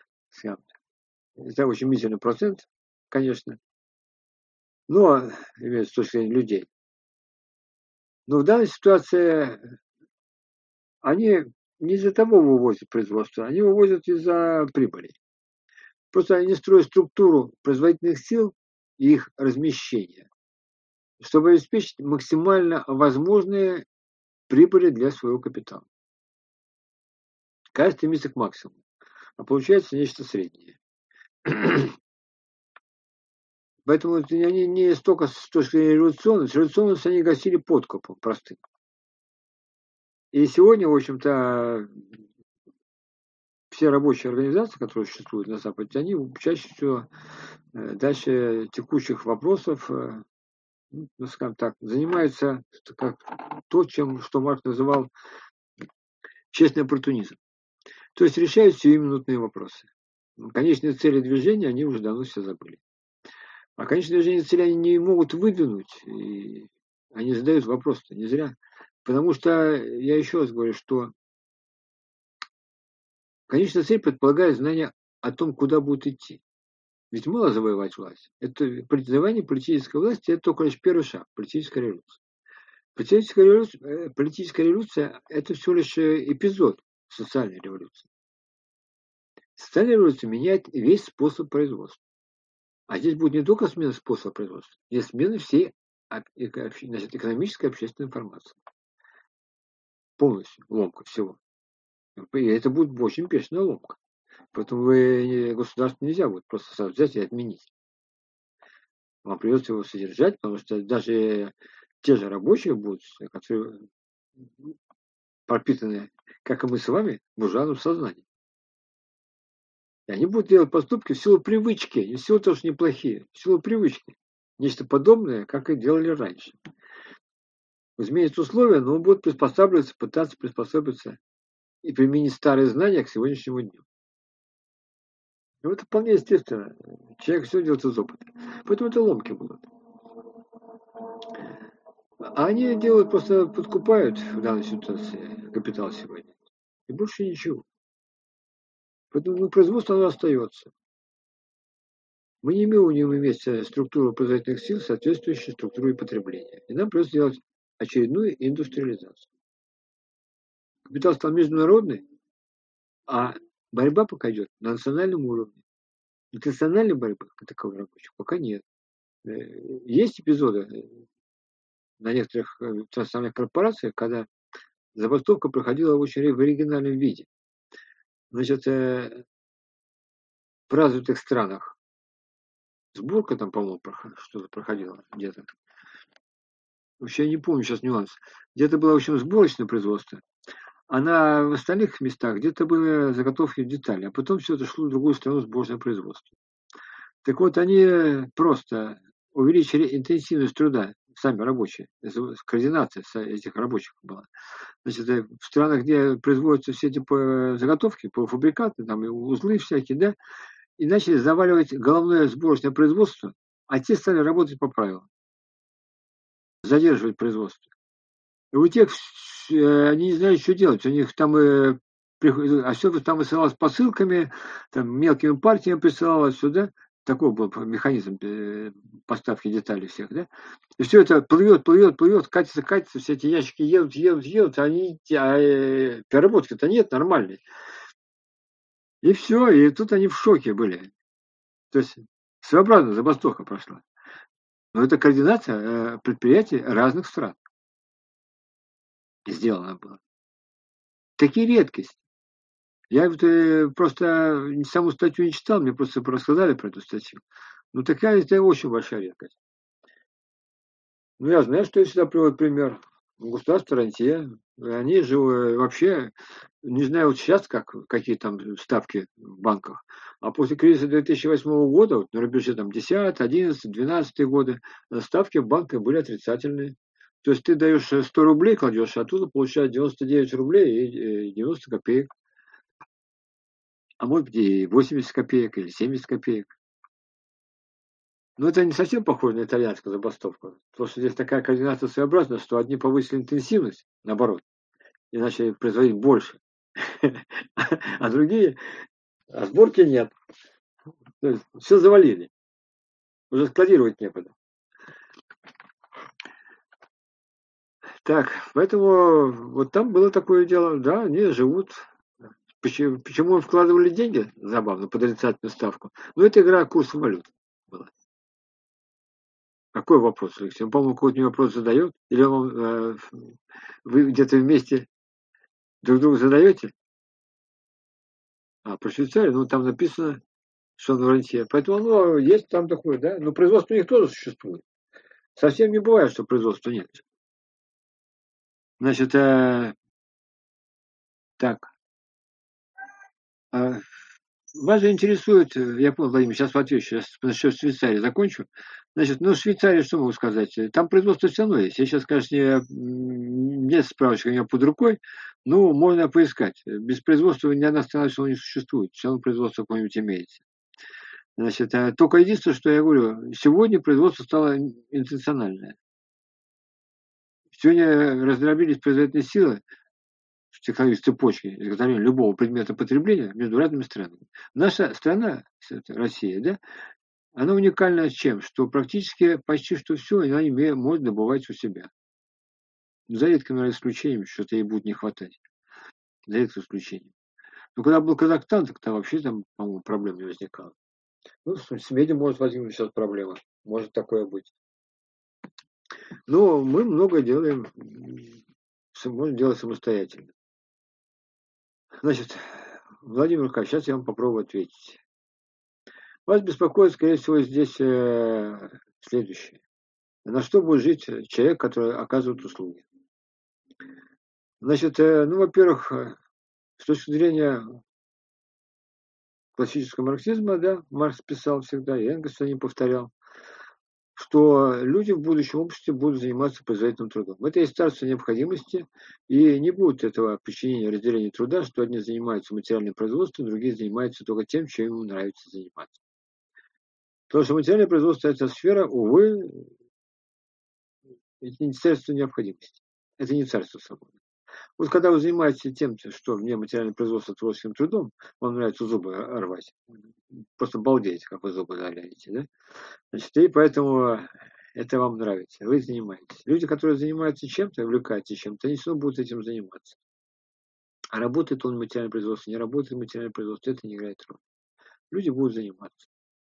Это очень мизерный процент, конечно. Но, имеется с точки зрения людей. Но в данной ситуации они не из-за того вывозят производство, они вывозят из-за прибыли. Просто они строят структуру производительных сил и их размещения, чтобы обеспечить максимально возможные прибыли для своего капитала. Каждый стремится к максимуму, а получается нечто среднее. Поэтому они не столько с точки зрения революционности. Революционность они гасили подкупом простым. И сегодня, в общем-то, все рабочие организации, которые существуют на Западе, они чаще всего дальше текущих вопросов, ну, скажем так, занимаются как то, что Маркс называл честный оппортунизм. То есть решают сиюминутные вопросы. Конечные цели движения они уже давно все забыли. А конечные движения цели они не могут выдвинуть, и они задают вопрос-то не зря. Потому что, я еще раз говорю, что конечная цель предполагает знание о том, куда будут идти. Ведь мало завоевать власть. Это завоевание политической власти – это только лишь первый шаг, политическая революция. Политическая революция – это всего лишь эпизод социальной революции. Социальная революция меняет весь способ производства. А здесь будет не только смена способа производства, здесь смена всей экономической и общественной информации. Полностью ломка всего. И это будет очень бешеная ломка. Поэтому государство нельзя будет просто взять и отменить. Вам придется его содержать, потому что даже те же рабочие будут, которые пропитаны, как и мы с вами, буржуазным сознанием. И они будут делать поступки в силу привычки, не в силу того, что неплохие, в силу привычки. Нечто подобное, как и делали раньше. Изменятся условия, но он будет приспосабливаться, пытаться приспособиться и применить старые знания к сегодняшнему дню. И это вполне естественно. Человек все делает из опыта. Поэтому это ломки будут. А они делают, просто подкупают в данной ситуации капитал сегодня. И больше ничего. Поэтому производство оно остается. Мы не умеем иметь структуру производительных сил, соответствующую структуре потребления. И нам придется делать очередную индустриализацию. Капитал стал международный, а борьба пока идет на национальном уровне. Национальной борьбы, как таковой рабочих, пока нет. Есть эпизоды на некоторых транснациональных корпорациях, когда забастовка проходила очень в оригинальном виде. Значит, в развитых странах сборка там, по-моему, что-то проходила где-то. Вообще я не помню сейчас нюанс. Где-то было, в общем, сборочное производство, а в остальных местах где-то были заготовки деталей, а потом все это шло в другую страну сборочное производство. Так вот, они просто увеличили интенсивность труда, сами рабочие, координация этих рабочих была. Значит, в странах, где производятся все эти заготовки, полуфабрикаты, там и узлы всякие, да, и начали заваливать головное сборочное производство, а те стали работать по правилам. задерживать производство. И у тех они не знают, что делать. У них там а все там высылалось посылками, там мелкими партиями присылалось сюда. Такой был механизм поставки деталей всех, да? И все это плывет, катится, все эти ящики едут, а переработки-то нет нормальной. И все, и тут они в шоке были. То есть своеобразная забастовка прошла. Но это координация предприятий разных стран сделана была. Такие редкости. Я просто саму статью не читал, мне просто рассказали про эту статью. Ну, такая это очень большая редкость. Ну, я знаю, что я всегда приводил пример. Государство Рантье, они же вообще, не знаю, вот сейчас какие там ставки в банках, а после кризиса 2008 года, вот на рубеже там 10, 11, 12 годы, ставки в банках были отрицательные. То есть ты даешь 100 рублей, кладешь, а оттуда получаешь 99 рублей и 90 копеек. А может быть и 80 копеек или 70 копеек. Но это не совсем похоже на итальянскую забастовку. Потому что здесь такая координация своеобразная, что одни повысили интенсивность, наоборот, и начали производить больше. А другие, а сборки нет. То есть все завалили. Уже складировать некуда. Так, поэтому вот там было такое дело. Да, они живут. Почему вкладывали деньги? Забавно, под отрицательную ставку. Но это игра курса валют была. Какой вопрос, Алексей? Он, по-моему, какой-то вопрос задает? Или вы где-то вместе друг другу задаете? А, про Швейцарию, ну, там написано, что он в рантье. Поэтому оно есть там такое, да? Но производство у них тоже существует. Совсем не бывает, что производства нет. Значит, так. Вас же интересует, я понял, Владимир, сейчас отвечу, сейчас насчет Швейцарии закончу. Значит, ну, Швейцария, что могу сказать? Там производство все равно есть. Я сейчас, конечно, нет справочек у меня под рукой, но можно поискать. Без производства ни одна страна все равно не существует. Все равно производство какое-нибудь имеется. Значит, только единственное, что я говорю, сегодня производство стало интернациональное. Сегодня раздробились производительные силы в технологической цепочке изготовления любого предмета потребления между разными странами. Наша страна, Россия, да, она уникальна чем? Что практически почти что все она может добывать у себя. За редким, наверное, исключением, что-то ей будет не хватать. За редким исключением. Но когда был Казахстан, так там вообще там, по-моему, проблем не возникало. Ну, с медью может возникнуть сейчас проблема. Может такое быть. Но мы многое делаем, можем делать самостоятельно. Значит, Владимир Николаевич, сейчас я вам попробую ответить. Вас беспокоит, скорее всего, здесь следующее. На что будет жить человек, который оказывает услуги? Значит, ну, во-первых, с точки зрения классического марксизма, да, Маркс писал всегда, и Энгельс не повторял, что люди в будущем обществе будут заниматься производительным трудом. Это есть царство необходимости, и не будет этого причинения разделения труда, что одни занимаются материальным производством, другие занимаются только тем, чем им нравится заниматься. Потому что материальное производство – это сфера, увы, это не царство необходимости. Это не царство свободы. Вот когда вы занимаетесь тем, что мне материальное производство творческим трудом, вам нравится зубы рвать. Просто балдеете, как вы зубы заляете, да? Значит, и поэтому это вам нравится. Вы занимаетесь. Люди, которые занимаются чем-то, увлекаются чем-то, они все равно будут этим заниматься. А работает он материальное производство, не работает материальное производство, это не играет роли. Люди будут заниматься.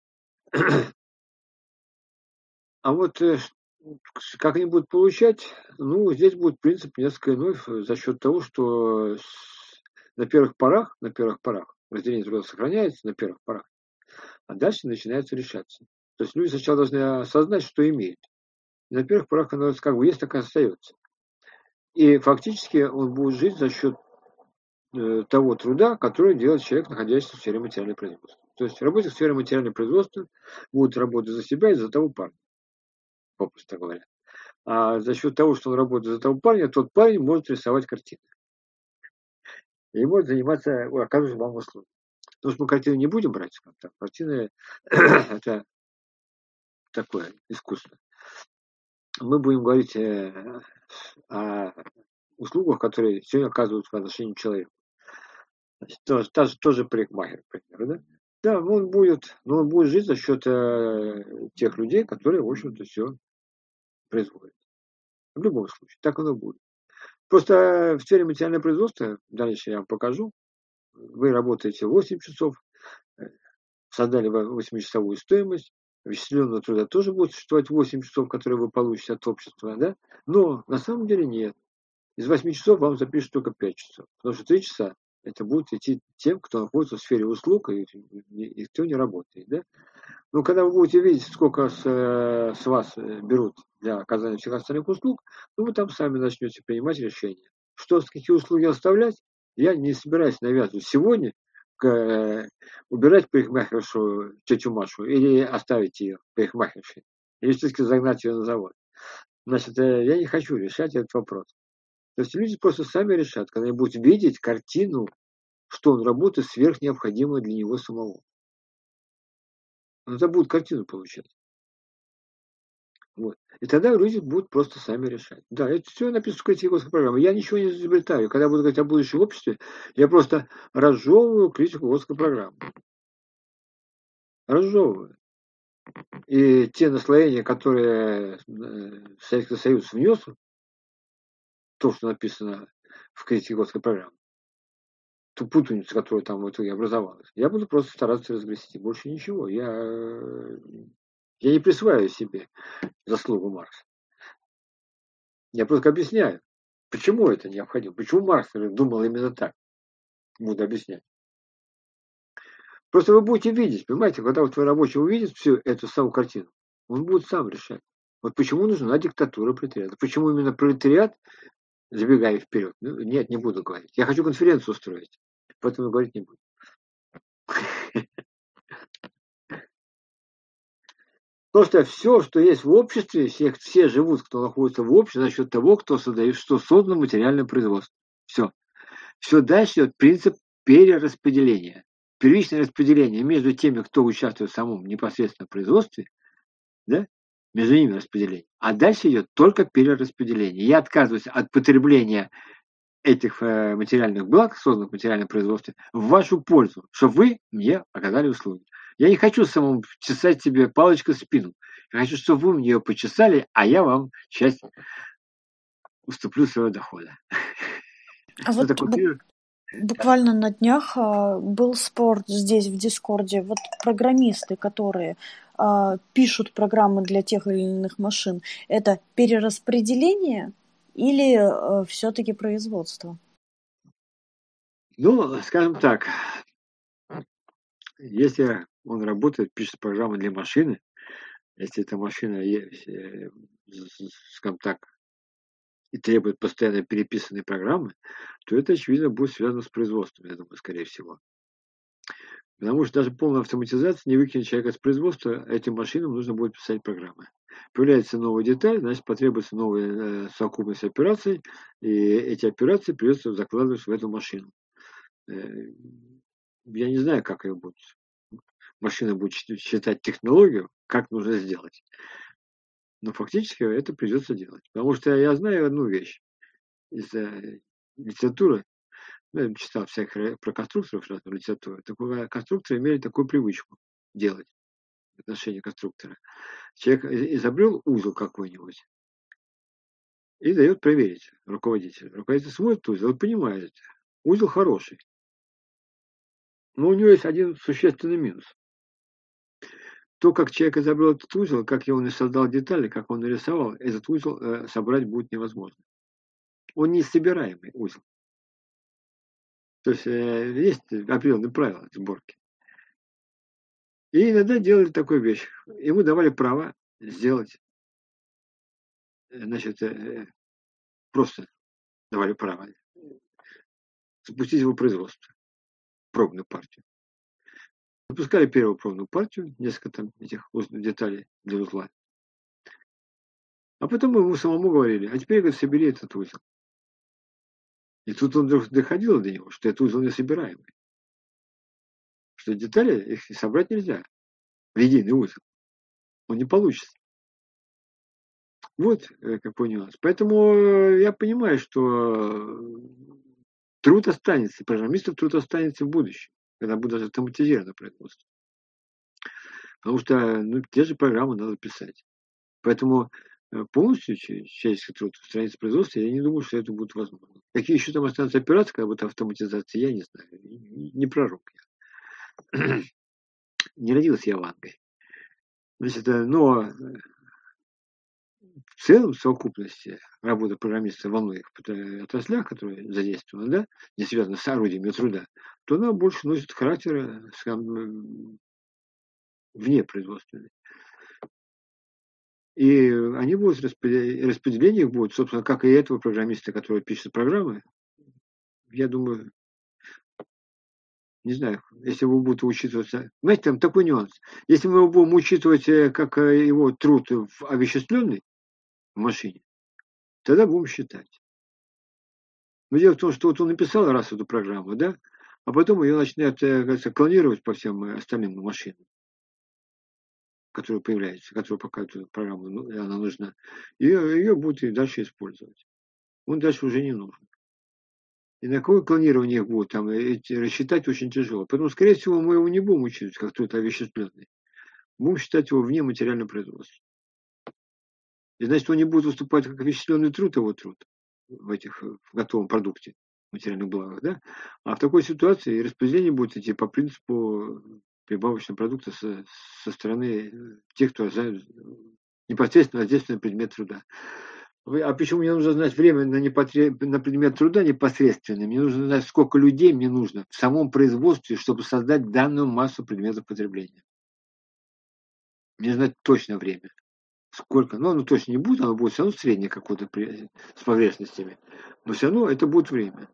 А вот как они будут получать, ну, здесь будет принцип несколько иной за счет того, что на первых порах разделение труда сохраняется на первых порах, а дальше начинается решаться. То есть люди сначала должны осознать, что имеют. И на первых порах оно как бы есть, так и остается. И фактически он будет жить за счет того труда, который делает человек, находящийся в сфере материального производства. То есть работник в сфере материального производства будет работать за себя и за того парня, попросту говоря. А за счет того, что он работает за того парня, тот парень может рисовать картины. И может заниматься, оказывать вам услуги. Потому что мы картины не будем брать. Картины это такое искусство. мы будем говорить о услугах, которые сегодня оказываются по отношению к человеку. Значит, тоже парикмахер, к примеру, да? Да, он будет жить за счет тех людей, которые, в общем-то, все производят. В любом случае, так оно будет. Просто в сфере материального производства, дальше я вам покажу, вы работаете 8 часов, создали 8-часовую стоимость, вычисленного труда тоже будет существовать 8 часов, которые вы получите от общества, да? Но на самом деле нет. Из 8 часов вам запишут только 5 часов, потому что 3 часа это будет идти тем, кто находится в сфере услуг и кто не работает, да? Но когда вы будете видеть, сколько с вас берут для оказания всех остальных услуг, вы там сами начнете принимать решения. Какие услуги оставлять, я не собираюсь навязывать сегодня, убирать парикмахершу тетю Машу или оставить ее парикмахершей, или все-таки загнать ее на завод. Значит, я не хочу решать этот вопрос. То есть люди просто сами решат, когда они будут видеть картину, что он работает сверх необходимого для него самого. Это будет картину получать. Вот. И тогда люди будут просто сами решать. Да, это все написано в критиковской программе. Я ничего не изобретаю. Когда буду говорить о будущем обществе, я просто разжевываю критику Волжской программы. Разжевываю. И те наслоения, которые Советский Союз внес, то, что написано в критиковской программе, ту путаницу, которая там в итоге образовалась, я буду просто стараться разгрести. Больше ничего. Я не присваиваю себе заслугу Маркса. Я просто объясняю, почему это необходимо, почему Маркс думал именно так. Буду объяснять. Просто вы будете видеть, понимаете, когда вот твой рабочий увидит всю эту самую картину, он будет сам решать. Вот почему нужна диктатура пролетариата. Почему именно пролетариат, забегая вперед, нет, не буду говорить. Я хочу конференцию устроить, поэтому говорить не буду. Просто все, что есть в обществе, все живут, кто находится в обществе, за счет того, кто создано материальное производство. Все. Все дальше идет принцип перераспределения. Первичное распределение между теми, кто участвует в самом непосредственном производстве, да, между ними распределение. А дальше идет только перераспределение. Я отказываюсь от потребления этих материальных благ, созданных в материальном производстве, в вашу пользу, чтобы вы мне оказали услуги. Я не хочу самому чесать себе палочкой в спину. Я хочу, чтобы вы мне ее почесали, а я вам часть уступлю своего дохода. А вот буквально на днях был спор здесь в Дискорде. Вот программисты, которые пишут программы для тех или иных машин, это перераспределение или все-таки производство? Ну, скажем так, если он работает, пишет программы для машины, если эта машина, скажем так, и требует постоянно переписанной программы, то это, очевидно, будет связано с производством, я думаю, скорее всего. Потому что даже полная автоматизация не выкинет человека с производства, этим машинам нужно будет писать программы. Появляется новая деталь, значит, потребуется новая совокупность операций, и эти операции придется закладывать в эту машину. Я не знаю, как ее будет. Машина будет считать технологию, как нужно сделать. Но фактически это придется делать. Потому что я знаю одну вещь из литературы. Я читал всяких про конструкторов разную литературу. Конструкторы имели такую привычку делать в отношении конструктора. Человек изобрел узел какой-нибудь и дает проверить руководителю. Руководитель смотрит узел и понимает, узел хороший. Но у него есть один существенный минус. То, как человек изобрел этот узел, как он и создал детали, как он нарисовал, этот узел собрать будет невозможно. Он несобираемый узел. То есть есть определенные правила сборки. И иногда делали такую вещь. Ему давали право сделать, значит, просто давали право запустить его производство, пробную партию. Запускали первую пробную партию, несколько там этих деталей для узла. А потом ему самому говорили, а теперь, говорит, собери этот узел. И тут он вдруг доходило до него, что этот узел несобираемый. Что детали их собрать нельзя в единый узел. Он не получится. Вот какой нюанс. Поэтому я понимаю, что труд останется, программистов труд останется в будущем, когда будет автоматизировано производство. Потому что те же программы надо писать. Поэтому полностью человеческий труд устранится производство, я не думаю, что это будет возможно. Какие еще там останутся операции, когда будет автоматизация, я не знаю. Не пророк я. Не родился я в Англии. Значит, но в целом, в совокупности работы программиста во многих отраслях, которые задействованы, да, не связаны с орудиями труда, то она больше носит характер, скажем, вне производственный. И они будут, распределение их будет, собственно, как и этого программиста, который пишет программы. Я думаю, не знаю, если вы будете учитываться... Знаете, там такой нюанс. Если мы его будем учитывать как его труд овеществленный в машине, тогда будем считать. Но дело в том, что вот он написал раз эту программу, да, а потом ее начинает, кажется, клонировать по всем остальным машинам, которые появляются, которые пока эту программу она нужна. И ее будут и дальше использовать. Он дальше уже не нужен. И на какое клонирование их будет там рассчитать очень тяжело. Поэтому, скорее всего, мы его не будем учитывать как труд овеществленный. Будем считать его вне материального производства. И значит, он не будет выступать как овеществленный труд, его труд в готовом продукте, материальных благах, да? А в такой ситуации распределение будет идти по принципу прибавочного продукта со стороны тех, кто непосредственно воздействует на предмет труда. А почему мне нужно знать время на предмет труда непосредственно? Мне нужно знать, сколько людей мне нужно в самом производстве, чтобы создать данную массу предметов потребления. Мне знать точно время. Сколько? Ну, оно точно не будет, оно будет все равно среднее какое-то с поверхностями. Но все равно это будет время.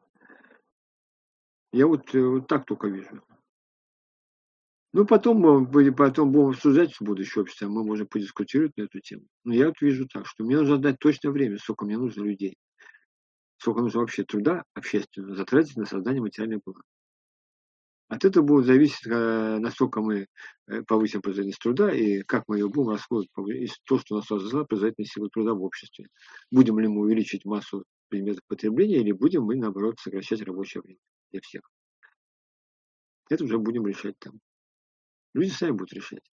Я вот так только вижу. Ну, потом будем обсуждать в будущем обществе, мы можем подискутировать на эту тему. Но я вот вижу так, что мне нужно дать точное время, сколько мне нужно людей. Сколько нужно вообще труда общественного затратить на создание материальных благ. От этого будет зависеть, насколько мы повысим производительность труда и как мы ее будем расходовать, то, что у нас создала производительная сила труда в обществе. Будем ли мы увеличить массу предметов потребления или будем мы, наоборот, сокращать рабочее время для всех. Это уже будем решать там. Люди сами будут решать.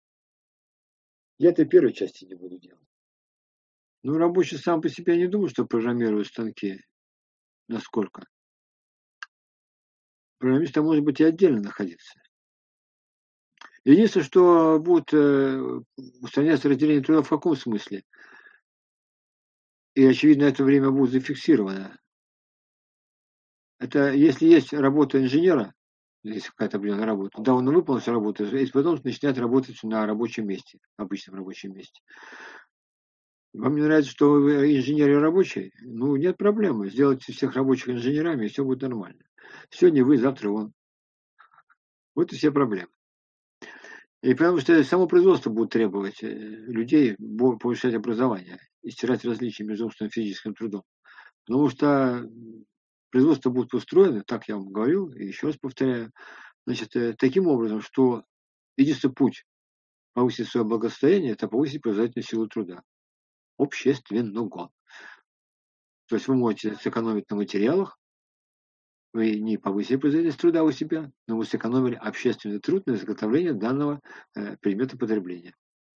Я этой первой части не буду делать. Ну, рабочий сам по себе, я не думаю, что программируют станки. Насколько? Программист может быть и отдельно находиться. Единственное, что будет устраняться разделение труда в каком смысле? И, очевидно, это время будет зафиксировано. Это если есть работа инженера, если какая-то определенная работа, да, он выполнил всю работу, и потом начинает работать на рабочем месте, обычном рабочем месте. Вам не нравится, что вы инженер и рабочий? Ну, нет проблемы. Сделайте всех рабочих инженерами, и все будет нормально. Сегодня вы, завтра он. Вот и все проблемы. И потому что само производство будет требовать людей повышать образование и стирать различия между умственным и физическим трудом. Потому что производство будет устроено, так я вам говорил, и еще раз повторяю, значит, таким образом, что единственный путь повысить свое благосостояние – это повысить производительную силу труда. Общественного. То есть вы можете сэкономить на материалах, вы не повысили производительность труда у себя, но вы сэкономили общественный труд на изготовление данного предмета потребления.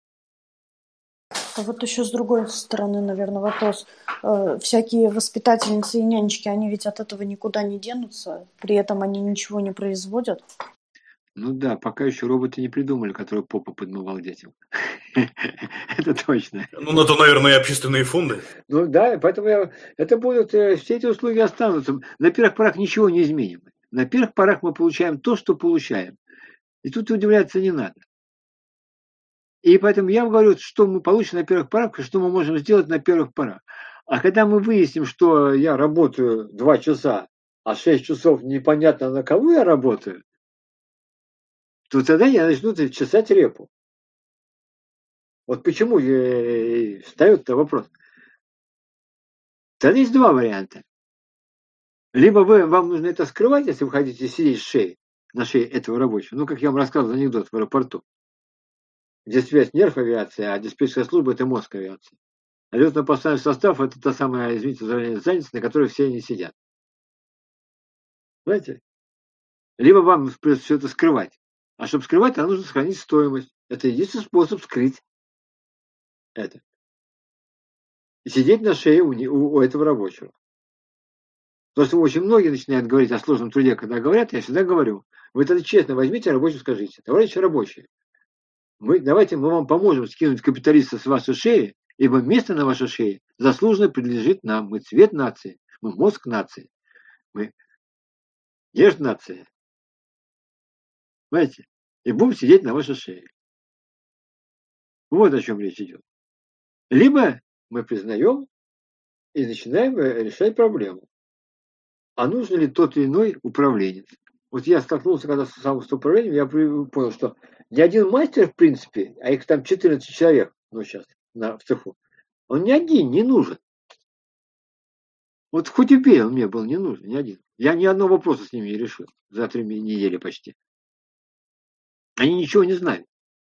А вот еще с другой стороны, наверное, вопрос. Всякие воспитательницы и нянечки, они ведь от этого никуда не денутся, при этом они ничего не производят. Ну да, пока еще роботы не придумали, который попу подмывал детям. Это точно. Ну, на то, наверное, и общественные фонды. Ну да, поэтому это будут, все эти услуги останутся. На первых порах ничего не изменим. На первых порах мы получаем то, что получаем. И тут удивляться не надо. И поэтому я вам говорю, что мы получим на первых порах, что мы можем сделать на первых порах. А когда мы выясним, что я работаю 2 часа, а 6 часов непонятно на кого я работаю, то тогда я начну чесать репу. Вот почему встает вопрос. Тогда есть 2 варианта. Либо вам нужно это скрывать, если вы хотите сидеть на шее этого рабочего. Ну, как я вам рассказывал анекдот в аэропорту. Где связь нерв авиации, а диспетчерская служба – это мозг авиации. А летно-посадочный состав – это та самая, извините, занятость, на которой все они сидят. Понимаете? Либо вам придется все это скрывать. А чтобы скрывать, нам нужно сохранить стоимость. Это единственный способ скрыть это. И сидеть на шее у этого рабочего. Потому что очень многие начинают говорить о сложном труде, когда говорят, я всегда говорю, вы тогда честно возьмите рабочего, скажите, товарищи рабочие, давайте мы вам поможем скинуть капиталиста с вашей шеи, ибо место на вашей шее заслуженно принадлежит нам. Мы цвет нации, мы мозг нации, мы ежь нации. Понимаете? И будем сидеть на вашей шее. Вот о чем речь идет. Либо мы признаем и начинаем решать проблему. А нужен ли тот или иной управленец? Вот я столкнулся когда с управлением, я понял, что ни один мастер, в принципе, а их там 14 человек, сейчас в цеху, он ни один не нужен. Вот хоть убей, он мне был не нужен, ни один. Я ни одного вопроса с ними не решил за 3 недели почти. Они ничего не знают.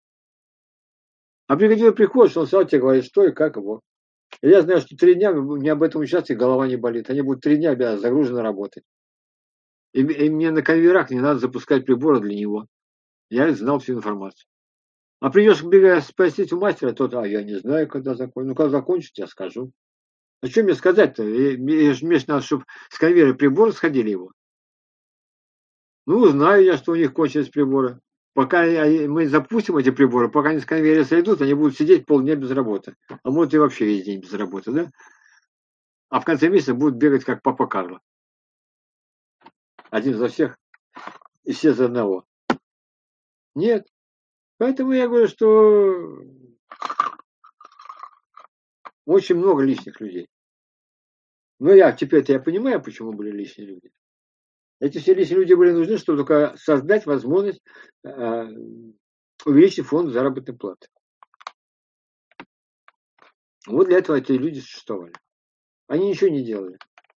А бригадир приходит, он сразу тебе говорит, что и как его. И я знаю, что 3 дня у меня об этом участке голова не болит. Они будут 3 дня загружены работой. И мне на конвейерах не надо запускать приборы для него. Я знал всю информацию. А придешь спросить у мастера, тот, я не знаю, когда закончу. Ну, когда закончить, я скажу. А что мне сказать-то? Мне же надо, чтобы с конвейера приборы сходили его. Ну, знаю я, что у них кончились приборы. Пока мы запустим эти приборы, пока они с конвейера сойдут, они будут сидеть полдня без работы. А может и вообще весь день без работы, да? А в конце месяца будут бегать, как папа Карло. Один за всех и все за одного. Нет. Поэтому я говорю, что очень много лишних людей. Но теперь-то я понимаю, почему были лишние люди. Эти все лишние люди были нужны, чтобы только создать возможность увеличить фонд заработной платы. Вот для этого эти люди существовали. Они ничего не делали.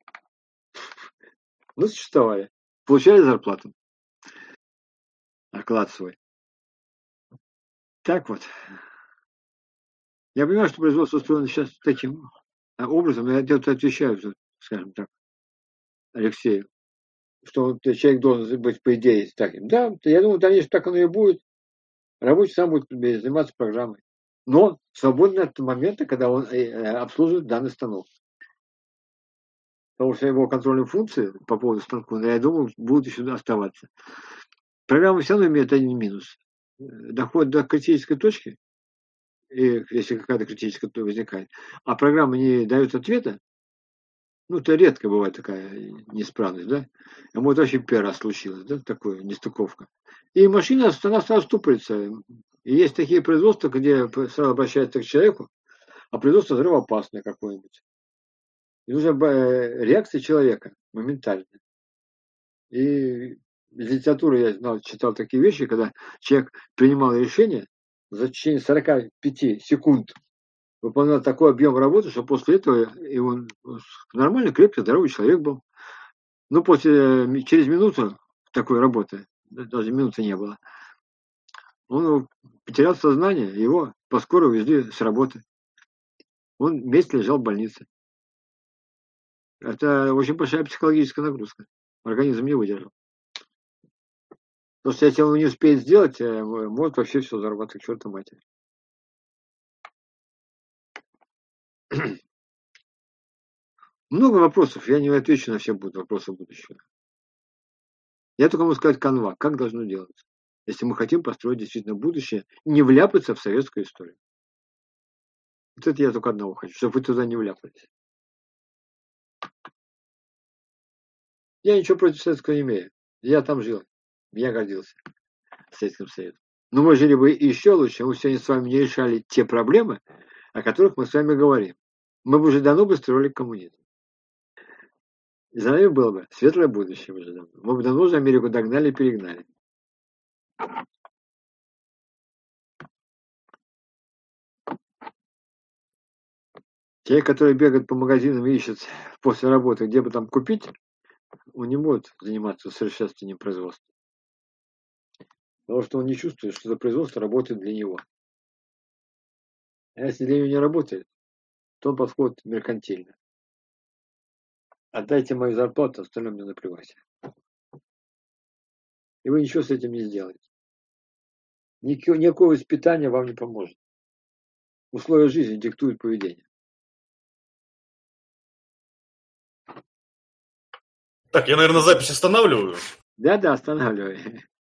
Ну, существовали. Получали зарплату. Оклад свой. Так вот. Я понимаю, что производство устроено сейчас таким образом. Я отвечаю, скажем так, Алексею, что человек должен быть, по идее, таким. Да, я думаю, конечно, так оно и будет. Рабочий сам будет заниматься программой. Но свободно от момента, когда он обслуживает данный станок. Потому что его контрольные функции по поводу станка, я думаю, будут еще оставаться. Программа все равно имеет один минус. Доходит до критической точки, и если какая-то критическая возникает, а программа не дает ответа, это редко бывает такая неисправность, да? А может вообще первый раз случилось, да, такое, нестыковка. И машина, она сразу ступается. И есть такие производства, где сразу обращается к человеку, а производство взрывоопасное какое-нибудь. И нужна реакция человека моментально. И из литературы я читал такие вещи, когда человек принимал решение за течение 45 секунд выполнял такой объем работы, что после этого он нормально, крепкий, здоровый человек был. Но через минуту такой работы, даже минуты не было, он потерял сознание, его поскорее увезли с работы. Он месяц лежал в больнице. Это очень большая психологическая нагрузка. Организм не выдержал. Потому что если он не успеет сделать, может вообще все взорваться к чертовой матери. Много вопросов, я не отвечу на все вопросы будущего. Я только могу сказать канва, как должно делаться, если мы хотим построить действительно будущее, не вляпаться в советскую историю. Вот это я только одного хочу, чтобы вы туда не вляпались. Я ничего против Советского не имею. Я там жил, я гордился Советским Союзом. Но мы жили бы еще лучше, мы сегодня с вами не решали те проблемы, о которых мы с вами говорим. Мы бы уже давно бы строили коммунизм. И за нами было бы светлое будущее уже давно. Мы бы давно уже Америку догнали и перегнали. Те, которые бегают по магазинам и ищут после работы, где бы там купить, он не может заниматься усовершенствованием производства. Потому что он не чувствует, что это производство работает для него. А если для него не работает, то он подходит меркантильно. Отдайте мою зарплату, остальное мне наплевать. И вы ничего с этим не сделаете. Никакого воспитания вам не поможет. Условия жизни диктуют поведение. Так, я, наверное, запись останавливаю. Да, останавливай.